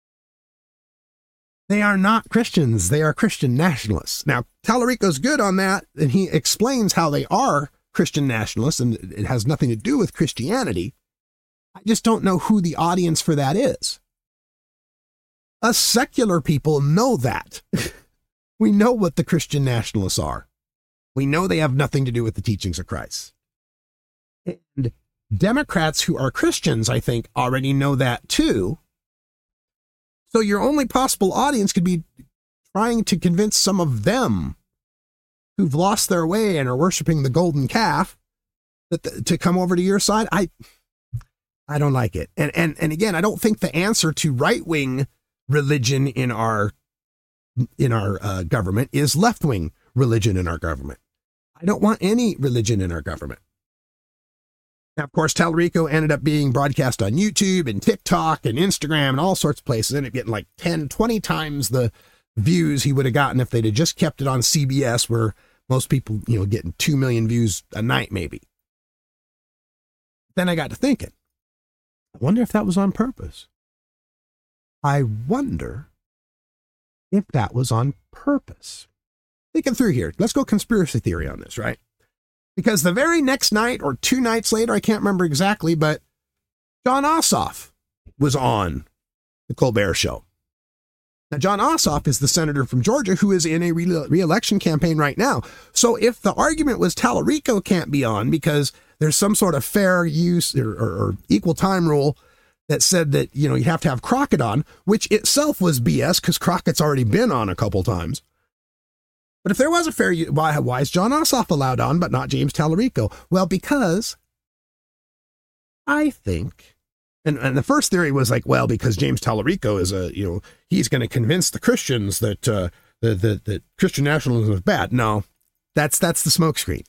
They are not Christians. They are Christian nationalists. Now, Tallarico's good on that, and he explains how they are Christian nationalists, and it has nothing to do with Christianity. I just don't know who the audience for that is. Us secular people know that. We know what the Christian nationalists are. We know they have nothing to do with the teachings of Christ. And Democrats who are Christians, I think, already know that too. So your only possible audience could be trying to convince some of them who've lost their way and are worshiping the golden calf to come over to your side. I don't like it. And again, I don't think the answer to right-wing religion in our government is left-wing religion in our government. I don't want any religion in our government. Now, of course, Tallarico ended up being broadcast on YouTube and TikTok and Instagram and all sorts of places. Ended up getting like 10, 20 times the views he would have gotten if they'd have just kept it on CBS, where most people, getting 2 million views a night, maybe. Then I got to thinking, I wonder if that was on purpose. I wonder if that was on purpose. Thinking through here, let's go conspiracy theory on this, right? Because the very next night or 2 nights later, I can't remember exactly, but Jon Ossoff was on the Colbert Show. Now, Jon Ossoff is the senator from Georgia who is in a re-election campaign right now. So if the argument was Tallarico can't be on because there's some sort of fair use or equal time rule that said that, you have to have Crockett on, which itself was BS because Crockett's already been on a couple times. But if there was a fair use, why is Jon Ossoff allowed on, but not James Tallarico? Well, because I think, and the first theory was like, well, because James Tallarico is he's going to convince the Christians that that Christian nationalism is bad. No, that's the smokescreen.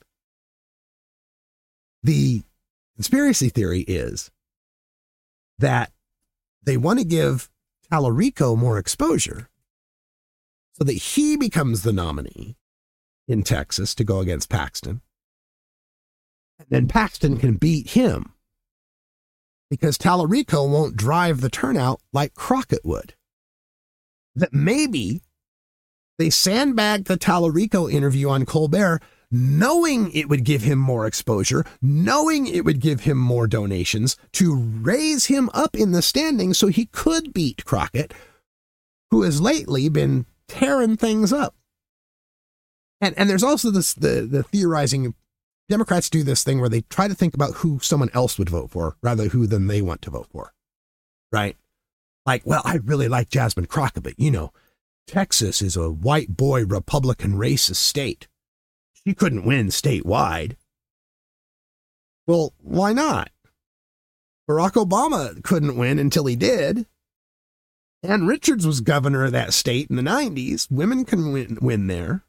The conspiracy theory is that they want to give Tallarico more exposure so that he becomes the nominee in Texas to go against Paxton. And then Paxton can beat him because Tallarico won't drive the turnout like Crockett would. That maybe they sandbagged the Tallarico interview on Colbert knowing it would give him more exposure, knowing it would give him more donations to raise him up in the standings so he could beat Crockett, who has lately been tearing things up. And there's also the theorizing. Democrats do this thing where they try to think about who someone else would vote for rather who than they want to vote for. Right? Like, well, I really like Jasmine Crockett, but Texas is a white boy Republican racist state. She couldn't win statewide. Well, why not? Barack Obama couldn't win until he did. Ann Richards was governor of that state in the 90s. Women can win there.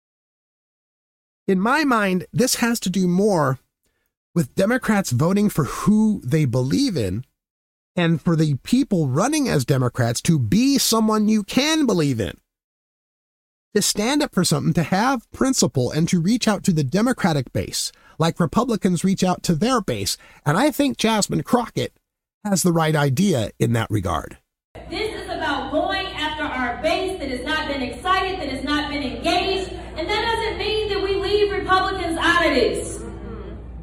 In my mind, this has to do more with Democrats voting for who they believe in and for the people running as Democrats to be someone you can believe in. To stand up for something, to have principle, and to reach out to the Democratic base, like Republicans reach out to their base. And I think Jasmine Crockett has the right idea in that regard. This is about going after our base that has not been excited, that has not been engaged, and that doesn't mean that we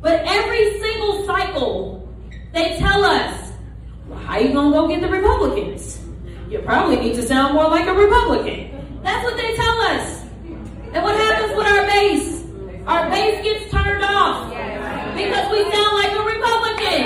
But every single cycle, they tell us, well, how you gonna go get the Republicans? You probably need to sound more like a Republican. That's what they tell us. And what happens with our base? Our base gets turned off because we sound like a Republican.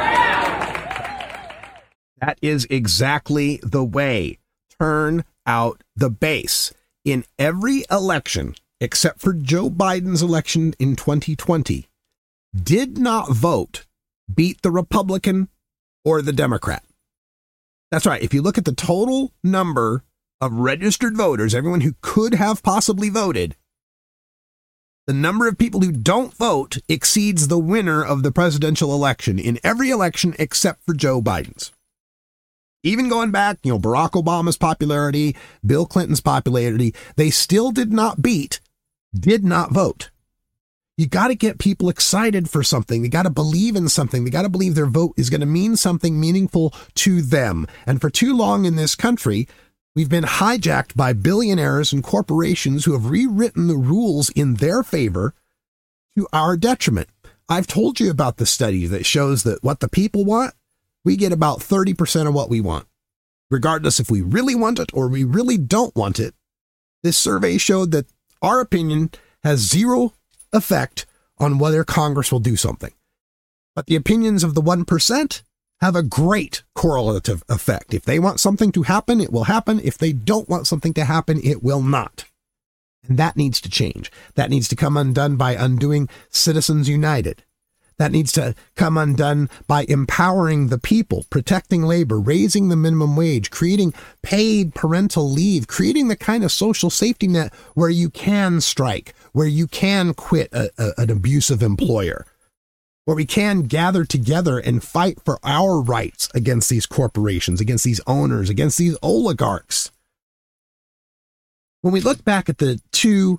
That is exactly the way. Turn out the base. In every election, except for Joe Biden's election in 2020, did not vote beat the Republican or the Democrat. That's right. If you look at the total number of registered voters, everyone who could have possibly voted, the number of people who don't vote exceeds the winner of the presidential election in every election except for Joe Biden's. Even going back, Barack Obama's popularity, Bill Clinton's popularity, they still did not vote. You got to get people excited for something. They got to believe in something. They got to believe their vote is going to mean something meaningful to them. And for too long in this country, we've been hijacked by billionaires and corporations who have rewritten the rules in their favor to our detriment. I've told you about the study that shows that what the people want, we get about 30% of what we want, regardless if we really want it or we really don't want it. This survey showed that our opinion has zero effect on whether Congress will do something. But the opinions of the 1% have a great correlative effect. If they want something to happen, it will happen. If they don't want something to happen, it will not. And that needs to change. That needs to come undone by undoing Citizens United. That needs to come undone by empowering the people, protecting labor, raising the minimum wage, creating paid parental leave, creating the kind of social safety net where you can strike, where you can quit an abusive employer, where we can gather together and fight for our rights against these corporations, against these owners, against these oligarchs. When we look back at the two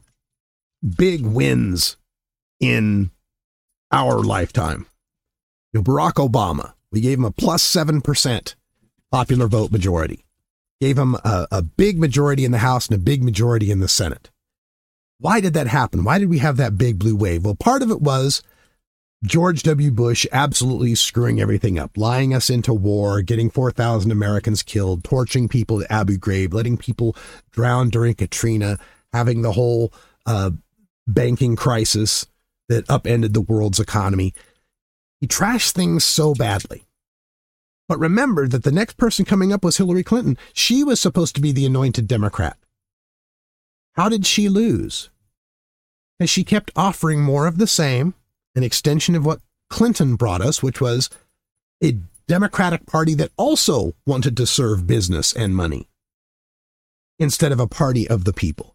big wins in our lifetime, Barack Obama, we gave him a plus 7% popular vote majority, gave him a big majority in the House and a big majority in the Senate. Why did that happen? Why did we have that big blue wave? Well, part of it was George W. Bush absolutely screwing everything up, lying us into war, getting 4,000 Americans killed, torching people at Abu Ghraib, letting people drown during Katrina, having the whole banking crisis that upended the world's economy. He trashed things so badly. But remember that the next person coming up was Hillary Clinton. She was supposed to be the anointed Democrat. How did she lose? Because she kept offering more of the same, an extension of what Clinton brought us, which was a Democratic Party that also wanted to serve business and money instead of a party of the people.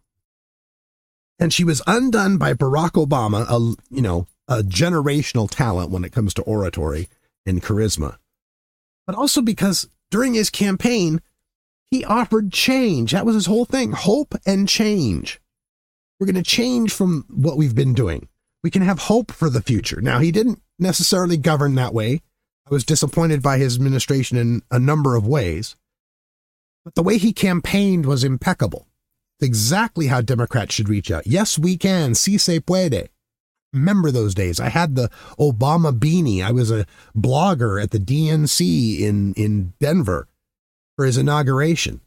And she was undone by Barack Obama, a generational talent when it comes to oratory and charisma, but also because during his campaign, he offered change. That was his whole thing, hope and change. We're going to change from what we've been doing. We can have hope for the future. Now, he didn't necessarily govern that way. I was disappointed by his administration in a number of ways, but the way he campaigned was impeccable. Exactly how Democrats should reach out. Yes, we can. Si se puede. Remember those days. I had the Obama beanie. I was a blogger at the DNC in Denver for his inauguration.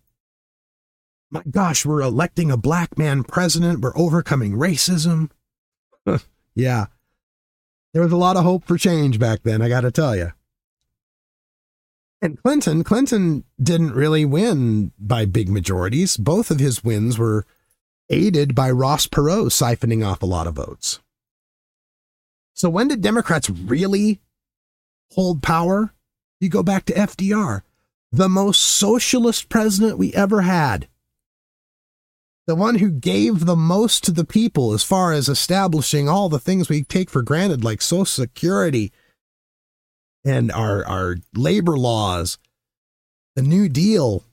My gosh, we're electing a black man president. We're overcoming racism. Yeah. There was a lot of hope for change back then, I got to tell you. And Clinton didn't really win by big majorities. Both of his wins were aided by Ross Perot siphoning off a lot of votes. So when did Democrats really hold power? You go back to FDR, the most socialist president we ever had. The one who gave the most to the people as far as establishing all the things we take for granted, like Social Security and our labor laws, the New Deal.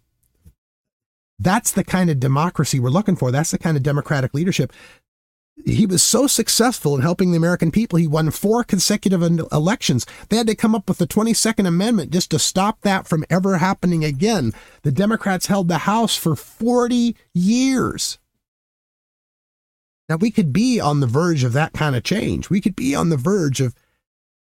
That's the kind of democracy we're looking for. That's the kind of democratic leadership. He was so successful in helping the American people. He won 4 consecutive elections. They had to come up with the 22nd Amendment just to stop that from ever happening again. The Democrats held the House for 40 years. Now, we could be on the verge of that kind of change. We could be on the verge of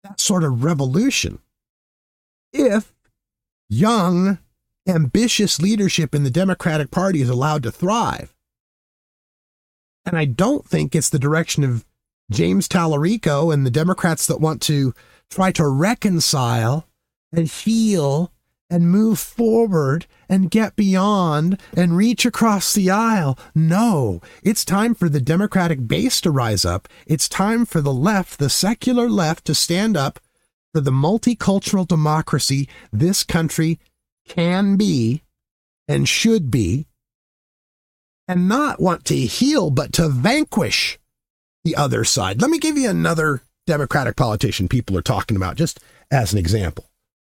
that sort of revolution if young, ambitious leadership in the Democratic Party is allowed to thrive. And I don't think it's the direction of James Tallarico and the Democrats that want to try to reconcile and heal and move forward and get beyond and reach across the aisle. No, it's time for the Democratic base to rise up. It's time for the left, the secular left, to stand up for the multicultural democracy this country can be and should be, and not want to heal, but to vanquish the other side. Let me give you another Democratic politician people are talking about, just as an example.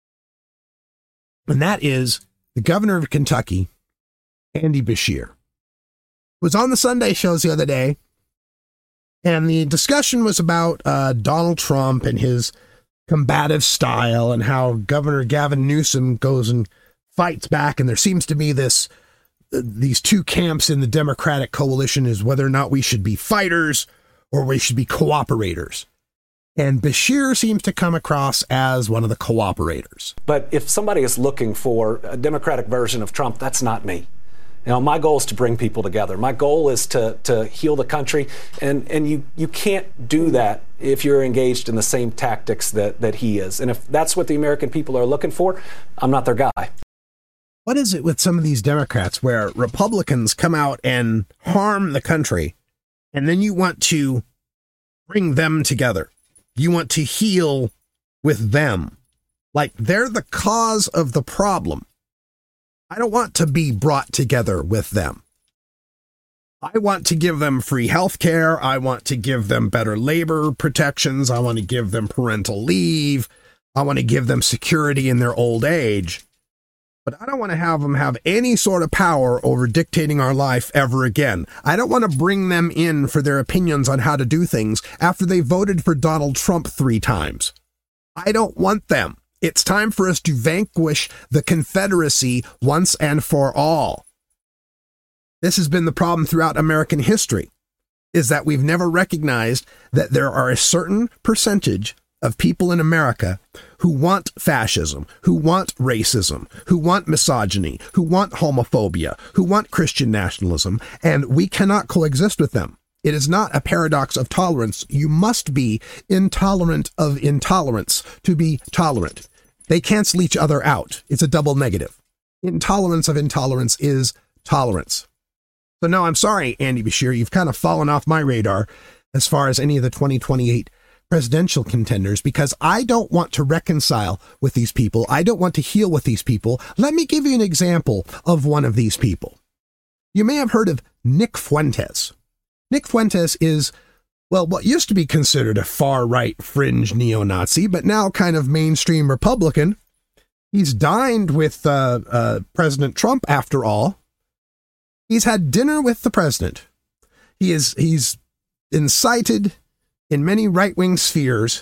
And that is the governor of Kentucky, Andy Beshear, was on the Sunday shows the other day, and the discussion was about Donald Trump and his combative style and how Governor Gavin Newsom goes and fights back, and there seems to be these two camps in the Democratic coalition, is whether or not we should be fighters or we should be cooperators. And Beshear seems to come across as one of the cooperators. But if somebody is looking for a Democratic version of Trump, that's not me. You know, my goal is to bring people together. My goal is to heal the country. And you can't do that if you're engaged in the same tactics that he is. And if that's what the American people are looking for, I'm not their guy. What is it with some of these Democrats where Republicans come out and harm the country, and then you want to bring them together? You want to heal with them, like they're the cause of the problem. I don't want to be brought together with them. I want to give them free health care. I want to give them better labor protections. I want to give them parental leave. I want to give them security in their old age. But I don't want to have them have any sort of power over dictating our life ever again. I don't want to bring them in for their opinions on how to do things after they voted for Donald Trump 3 times. I don't want them. It's time for us to vanquish the Confederacy once and for all. This has been the problem throughout American history, is that we've never recognized that there are a certain percentage of people in America who want fascism, who want racism, who want misogyny, who want homophobia, who want Christian nationalism, and we cannot coexist with them. It is not a paradox of tolerance. You must be intolerant of intolerance to be tolerant. They cancel each other out. It's a double negative. Intolerance of intolerance is tolerance. So no, I'm sorry, Andy Beshear, you've kind of fallen off my radar as far as any of the 2028 presidential contenders, because I don't want to reconcile with these people. I don't want to heal with these people. Let me give you an example of one of these people. You may have heard of Nick Fuentes. Nick Fuentes is, well, what used to be considered a far-right fringe neo-Nazi, but now kind of mainstream Republican. He's dined with President Trump, after all. He's had dinner with the president. He's incited in many right-wing spheres.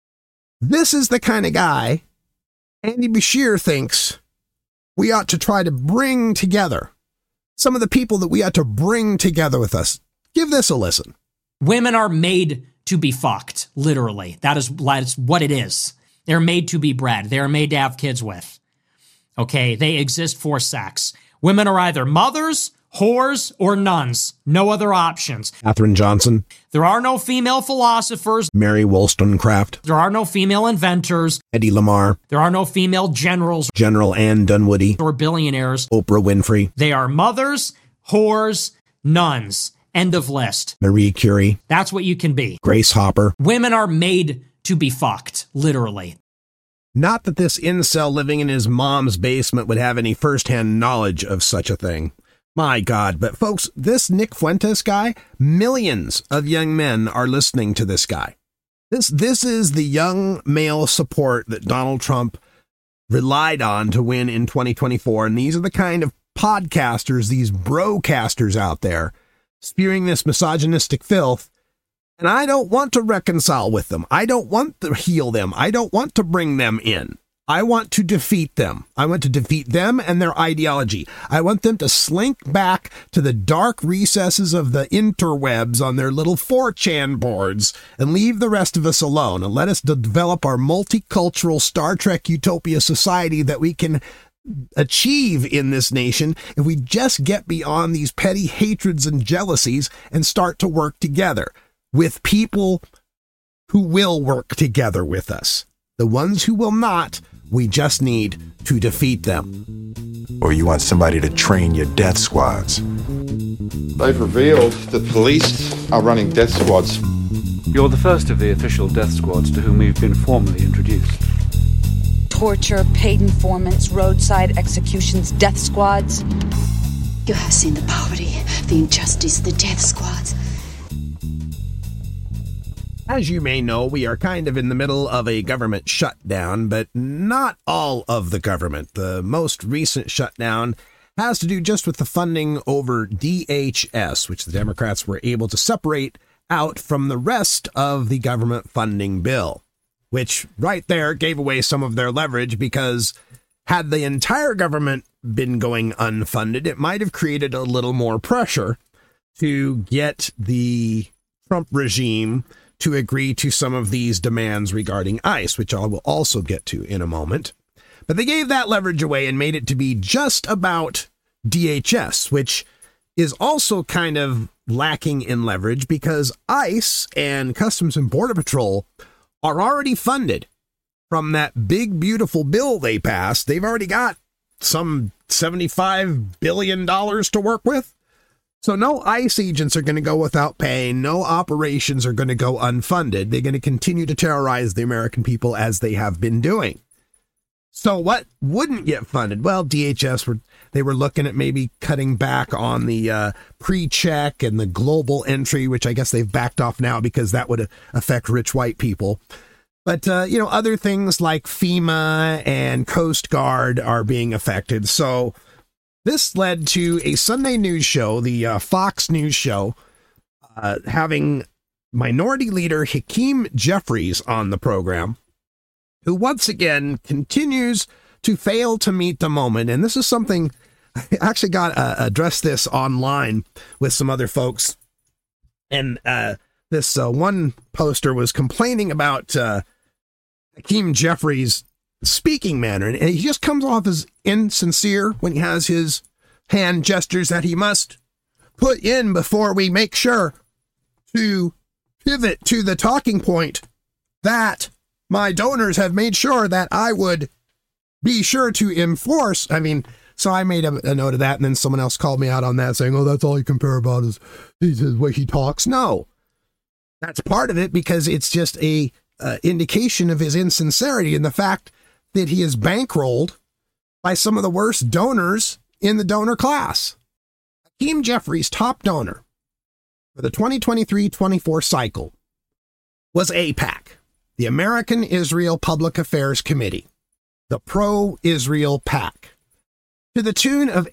This is the kind of guy Andy Beshear thinks we ought to try to bring together. Some of the people that we ought to bring together with us. Give this a listen. Women are made to be fucked, literally. That's what it is. They're made to be bred. They're made to have kids with. Okay, they exist for sex. Women are either mothers, whores, or nuns. No other options. Katherine Johnson. There are no female philosophers. Mary Wollstonecraft. There are no female inventors. Eddie Lamar. There are no female generals. General Ann Dunwoody. Or billionaires. Oprah Winfrey. They are mothers, whores, nuns. End of list. Marie Curie. That's what you can be. Grace Hopper. Women are made to be fucked, literally. Not that this incel living in his mom's basement would have any firsthand knowledge of such a thing. My God, but folks, this Nick Fuentes guy, millions of young men are listening to this guy. This is the young male support that Donald Trump relied on to win in 2024. And these are the kind of podcasters, these brocasters out there spewing this misogynistic filth. And I don't want to reconcile with them. I don't want to heal them. I don't want to bring them in. I want to defeat them. I want to defeat them and their ideology. I want them to slink back to the dark recesses of the interwebs on their little 4chan boards and leave the rest of us alone and let us develop our multicultural Star Trek utopia society that we can achieve in this nation if we just get beyond these petty hatreds and jealousies and start to work together with people who will work together with us. The ones who will not, we just need to defeat them. Or you want somebody to train your death squads. They've revealed that police are running death squads. You're the first of the official death squads to whom we've been formally introduced. Torture, paid informants, roadside executions, death squads. You have seen the poverty, the injustice, the death squads. As you may know, we are kind of in the middle of a government shutdown, but not all of the government. The most recent shutdown has to do just with the funding over DHS, which the Democrats were able to separate out from the rest of the government funding bill, which right there gave away some of their leverage, because had the entire government been going unfunded, it might have created a little more pressure to get the Trump regime to agree to some of these demands regarding ICE, which I will also get to in a moment. But they gave that leverage away and made it to be just about DHS, which is also kind of lacking in leverage because ICE and Customs and Border Patrol are already funded from that big, beautiful bill they passed. They've already got some $75 billion to work with. So no ICE agents are going to go without pay. No operations are going to go unfunded. They're going to continue to terrorize the American people as they have been doing. So what wouldn't get funded? Well, DHS they were looking at maybe cutting back on the pre-check and the global entry, which I guess they've backed off now because that would affect rich white people. But, other things like FEMA and Coast Guard are being affected. So this led to a Sunday news show, the Fox News show, having Minority Leader Hakeem Jeffries on the program, who once again continues to fail to meet the moment. And this is something I actually got addressed this online with some other folks. And this one poster was complaining about Hakeem Jeffries' speaking manner, and he just comes off as insincere when he has his hand gestures that he must put in before we make sure to pivot to the talking point that my donors have made sure that I would be sure to enforce. I mean, so I made a note of that, and then someone else called me out on that, saying, oh, that's all you can care about is the way he talks. No, that's part of it, because it's just a indication of his insincerity and the fact that he is bankrolled by some of the worst donors in the donor class. Hakeem Jeffries' top donor for the 2023-24 cycle was AIPAC, the American Israel Public Affairs Committee, the pro-Israel PAC, to the tune of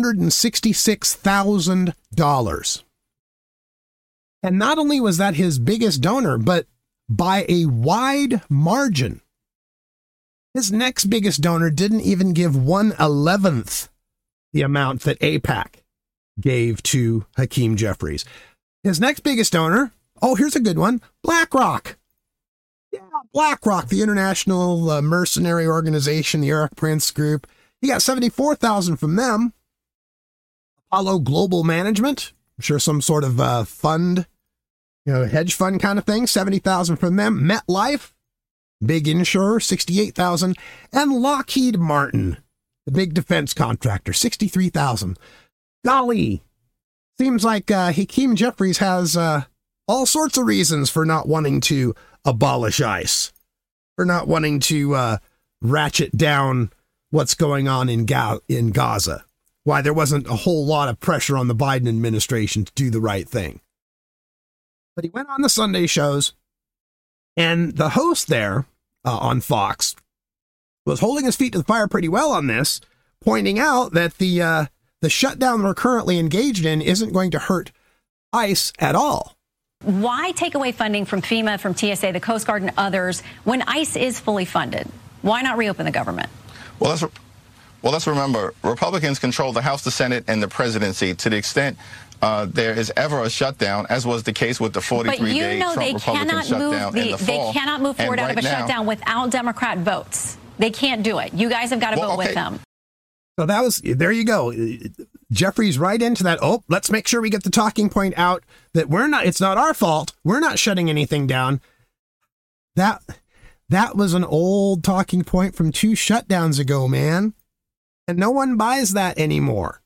$866,000. And not only was that his biggest donor, but by a wide margin, his next biggest donor didn't even give 1/11 the amount that AIPAC gave to Hakeem Jeffries. His next biggest donor, oh, here's a good one, BlackRock. Yeah, BlackRock, the international mercenary organization, the Eric Prince Group. He got $74,000 from them. Apollo Global Management, I'm sure some sort of fund, hedge fund kind of thing, $70,000 from them. MetLife, big insurer, $68,000, and Lockheed Martin, the big defense contractor, $63,000. Golly, seems like Hakeem Jeffries has all sorts of reasons for not wanting to abolish ICE, for not wanting to ratchet down what's going on in Gaza. Why there wasn't a whole lot of pressure on the Biden administration to do the right thing. But he went on the Sunday shows, and the host there on Fox was holding his feet to the fire pretty well on this, pointing out that the shutdown we're currently engaged in isn't going to hurt ICE at all. Why take away funding from FEMA, from TSA, the Coast Guard, and others when ICE is fully funded? Why not reopen the government? Well, let's remember, Republicans control the House, the Senate, and the presidency. To the extent there is ever a shutdown, as was the case with the 43-day Trump-Republican shutdown in the fall. They cannot move forward out of a shutdown without Democrat votes. They can't do it. You guys have got to vote with them. So there you go. Jeffries right into that. Oh, let's make sure we get the talking point out that it's not our fault. We're not shutting anything down. That was an old talking point from 2 shutdowns ago, man. And no one buys that anymore.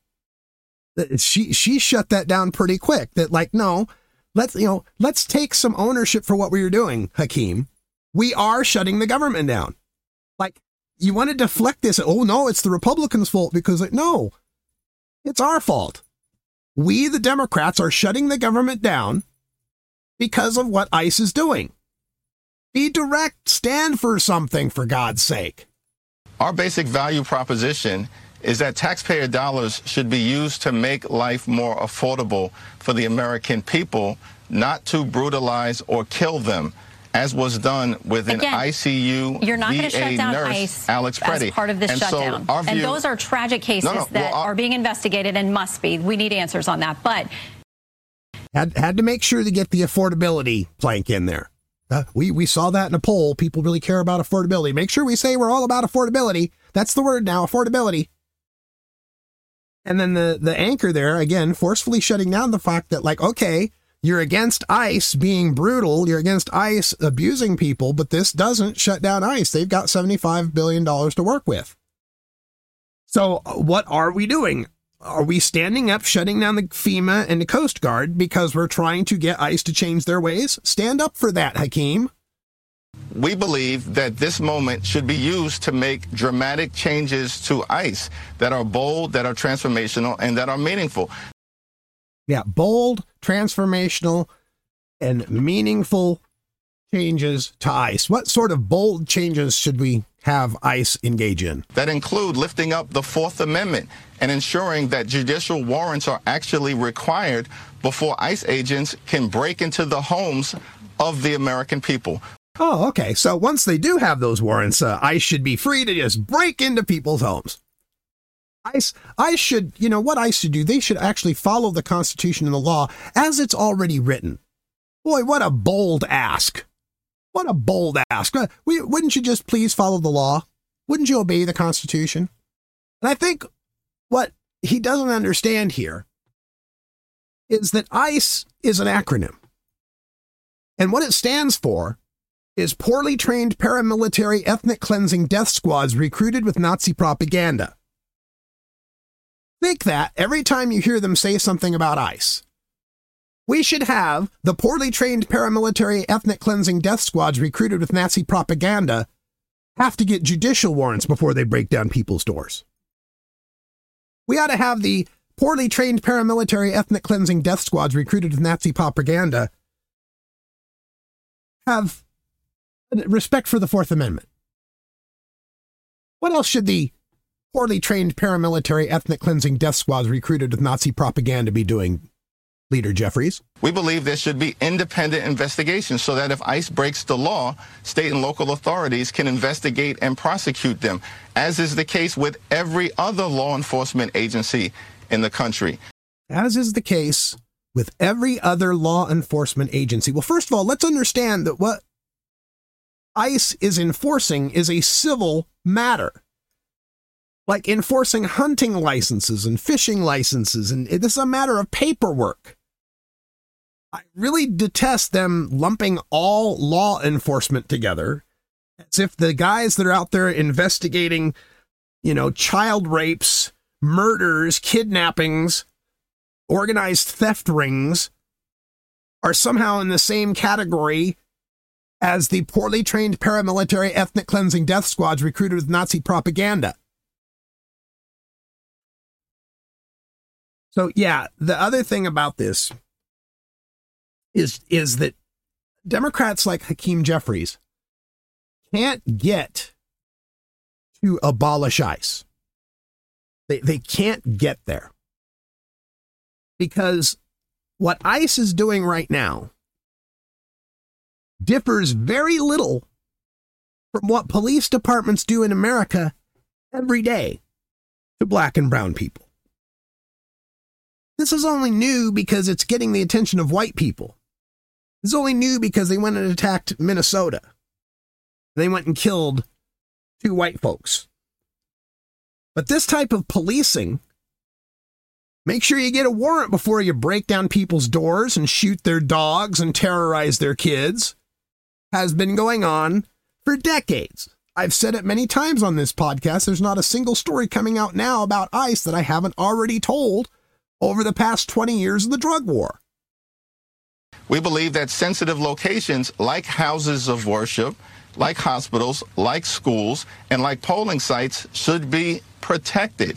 She shut that down pretty quick. That like, no, let's take some ownership for what we were doing, Hakeem. We are shutting the government down. Like, you want to deflect this. Oh no, it's the Republicans' fault because no, it's our fault. We, the Democrats, are shutting the government down because of what ICE is doing. Be direct, stand for something, for God's sake. Our basic value proposition is that taxpayer dollars should be used to make life more affordable for the American people, not to brutalize or kill them, as was done with an ICU you're not going to shut down nurse, ICE Alex Preddy. As part of this shutdown. And those are tragic cases that are being investigated and must be. We need answers on that. But had to make sure to get the affordability plank in there. We saw that in a poll. People really care about affordability. Make sure we say we're all about affordability. That's the word now, affordability. And then the anchor there, again, forcefully shutting down the fact that, like, okay, you're against ICE being brutal. You're against ICE abusing people, but this doesn't shut down ICE. They've got $75 billion to work with. So what are we doing? Are we standing up, shutting down the FEMA and the Coast Guard because we're trying to get ICE to change their ways? Stand up for that, Hakeem. We believe that this moment should be used to make dramatic changes to ICE that are bold, that are transformational, and that are meaningful. Yeah, bold, transformational, and meaningful changes to ICE. What sort of bold changes should we have ICE engage in? That include lifting up the Fourth Amendment and ensuring that judicial warrants are actually required before ICE agents can break into the homes of the American people. Oh, okay. So once they do have those warrants, ICE should be free to just break into people's homes. ICE should, what ICE should do? They should actually follow the Constitution and the law as it's already written. Boy, what a bold ask. What a bold ask. Wouldn't you just please follow the law? Wouldn't you obey the Constitution? And I think what he doesn't understand here is that ICE is an acronym. And what it stands for is Poorly Trained Paramilitary Ethnic Cleansing Death Squads Recruited with Nazi Propaganda. Think that every time you hear them say something about ICE. We should have the Poorly Trained Paramilitary Ethnic Cleansing Death Squads Recruited with Nazi Propaganda have to get judicial warrants before they break down people's doors. We ought to have the Poorly Trained Paramilitary Ethnic Cleansing Death Squads Recruited with Nazi Propaganda have respect for the Fourth Amendment. What else should the Poorly Trained Paramilitary Ethnic Cleansing Death Squads Recruited with Nazi Propaganda be doing, Leader Jeffries? We believe there should be independent investigations so that if ICE breaks the law, state and local authorities can investigate and prosecute them, as is the case with every other law enforcement agency in the country. As is the case with every other law enforcement agency. Well, first of all, let's understand that what ICE is enforcing is a civil matter. Like enforcing hunting licenses and fishing licenses, and this is a matter of paperwork. I really detest them lumping all law enforcement together as if the guys that are out there investigating, child rapes, murders, kidnappings, organized theft rings are somehow in the same category as the poorly trained paramilitary ethnic cleansing death squads recruited with Nazi propaganda. So, yeah, the other thing about this is that Democrats like Hakeem Jeffries can't get to abolish ICE. They can't get there. Because what ICE is doing right now differs very little from what police departments do in America every day to black and brown people. This is only new because it's getting the attention of white people. It's only new because they went and attacked Minnesota. They went and killed 2 white folks. But this type of policing, make sure you get a warrant before you break down people's doors and shoot their dogs and terrorize their kids, has been going on for decades. I've said it many times on this podcast. There's not a single story coming out now about ICE that I haven't already told over the past 20 years of the drug war. We believe that sensitive locations like houses of worship, like hospitals, like schools, and like polling sites should be protected.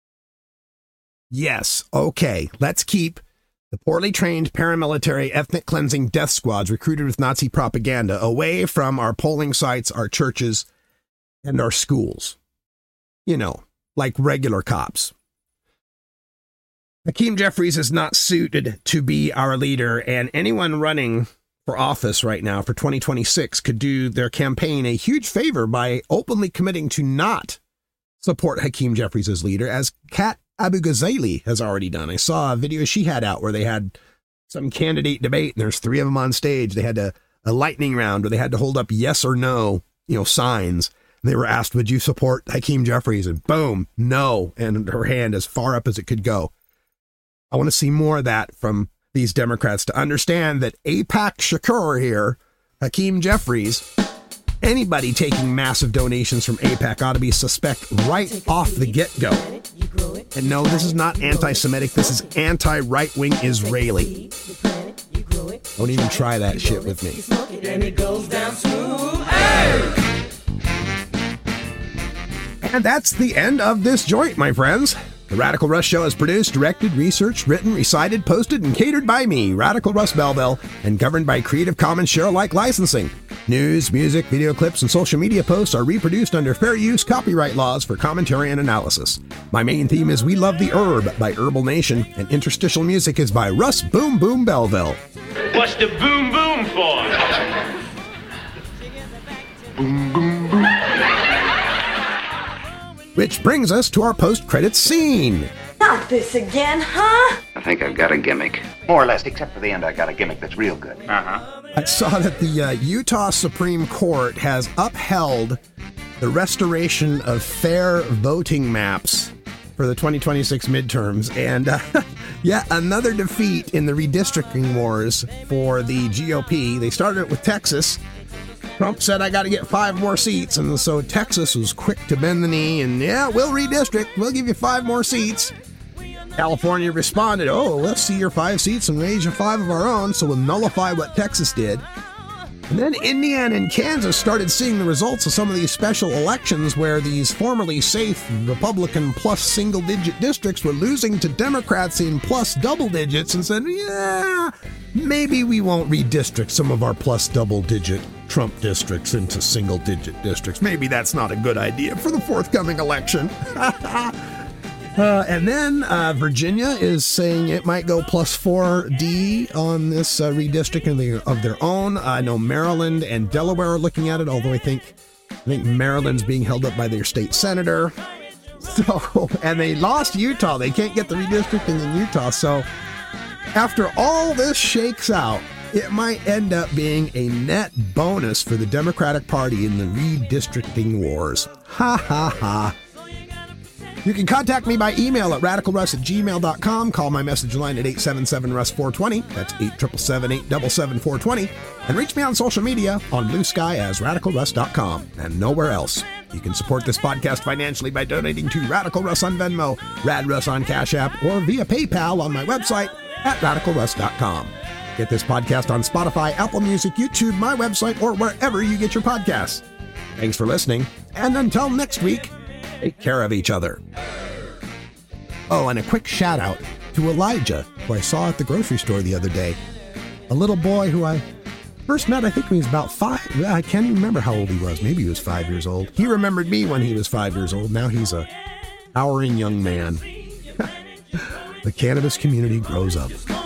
Yes, okay, let's keep the poorly trained paramilitary ethnic cleansing death squads recruited with Nazi propaganda away from our polling sites, our churches, and our schools. You know, like regular cops. Hakeem Jeffries is not suited to be our leader, and anyone running for office right now for 2026 could do their campaign a huge favor by openly committing to not support Hakeem Jeffries as leader, as Kat Abu Ghazali has already done. I saw a video she had out where they had some candidate debate, and there's 3 of them on stage. They had a lightning round where they had to hold up yes or no, signs. And they were asked, would you support Hakeem Jeffries? And boom, no. And her hand as far up as it could go. I want to see more of that from these Democrats to understand that AIPAC Shakur here, Hakeem Jeffries, anybody taking massive donations from AIPAC ought to be suspect right off the get-go. And no, this is not anti-Semitic. This is anti-right-wing Israeli. Don't even try that shit with me. And that's the end of this joint, my friends. The Radical Russ Show is produced, directed, researched, written, recited, posted, and catered by me, Radical Russ Belville, and governed by Creative Commons Share-alike licensing. News, music, video clips, and social media posts are reproduced under fair use copyright laws for commentary and analysis. My main theme is We Love the Herb by Herbal Nation, and interstitial music is by Russ Boom Boom Belville. What's the boom boom for? Boom boom boom. Which brings us to our post-credits scene. Not this again, huh? I think I've got a gimmick. More or less, except for the end, I got a gimmick that's real good. I saw that the Utah Supreme Court has upheld the restoration of fair voting maps for the 2026 midterms. And yet another defeat in the redistricting wars for the GOP. They started it with Texas. Trump said, I got to get 5 more seats. And so Texas was quick to bend the knee and, yeah, we'll redistrict. We'll give you 5 more seats. California responded, oh, let's see your 5 seats and raise you 5 of our own. So we'll nullify what Texas did. And then Indiana and Kansas started seeing the results of some of these special elections where these formerly safe Republican plus single-digit districts were losing to Democrats in plus double digits and said, yeah, maybe we won't redistrict some of our plus double-digit Trump districts into single-digit districts. Maybe that's not a good idea for the forthcoming election. And then Virginia is saying it might go plus 4D on this redistricting of their own. I know Maryland and Delaware are looking at it, although I think Maryland's being held up by their state senator. So, and they lost Utah. They can't get the redistricting in Utah. So after all this shakes out, it might end up being a net bonus for the Democratic Party in the redistricting wars. Ha ha ha. You can contact me by email at radicalruss@gmail.com. Call my message line at 877-RUSS-420. That's 877-877-420. And reach me on social media on Blue Sky as radicalruss.com and nowhere else. You can support this podcast financially by donating to Radical Russ on Venmo, Rad Russ on Cash App, or via PayPal on my website at radicalruss.com. Get this podcast on Spotify, Apple Music, YouTube, my website, or wherever you get your podcasts. Thanks for listening, and until next week, take care of each other. Oh, and a quick shout out to Elijah, who I saw at the grocery store the other day. A little boy who I first met, I think when he was about 5. I can't even remember how old he was. Maybe he was 5 years old. He remembered me when he was 5 years old. Now he's a towering young man. The cannabis community grows up.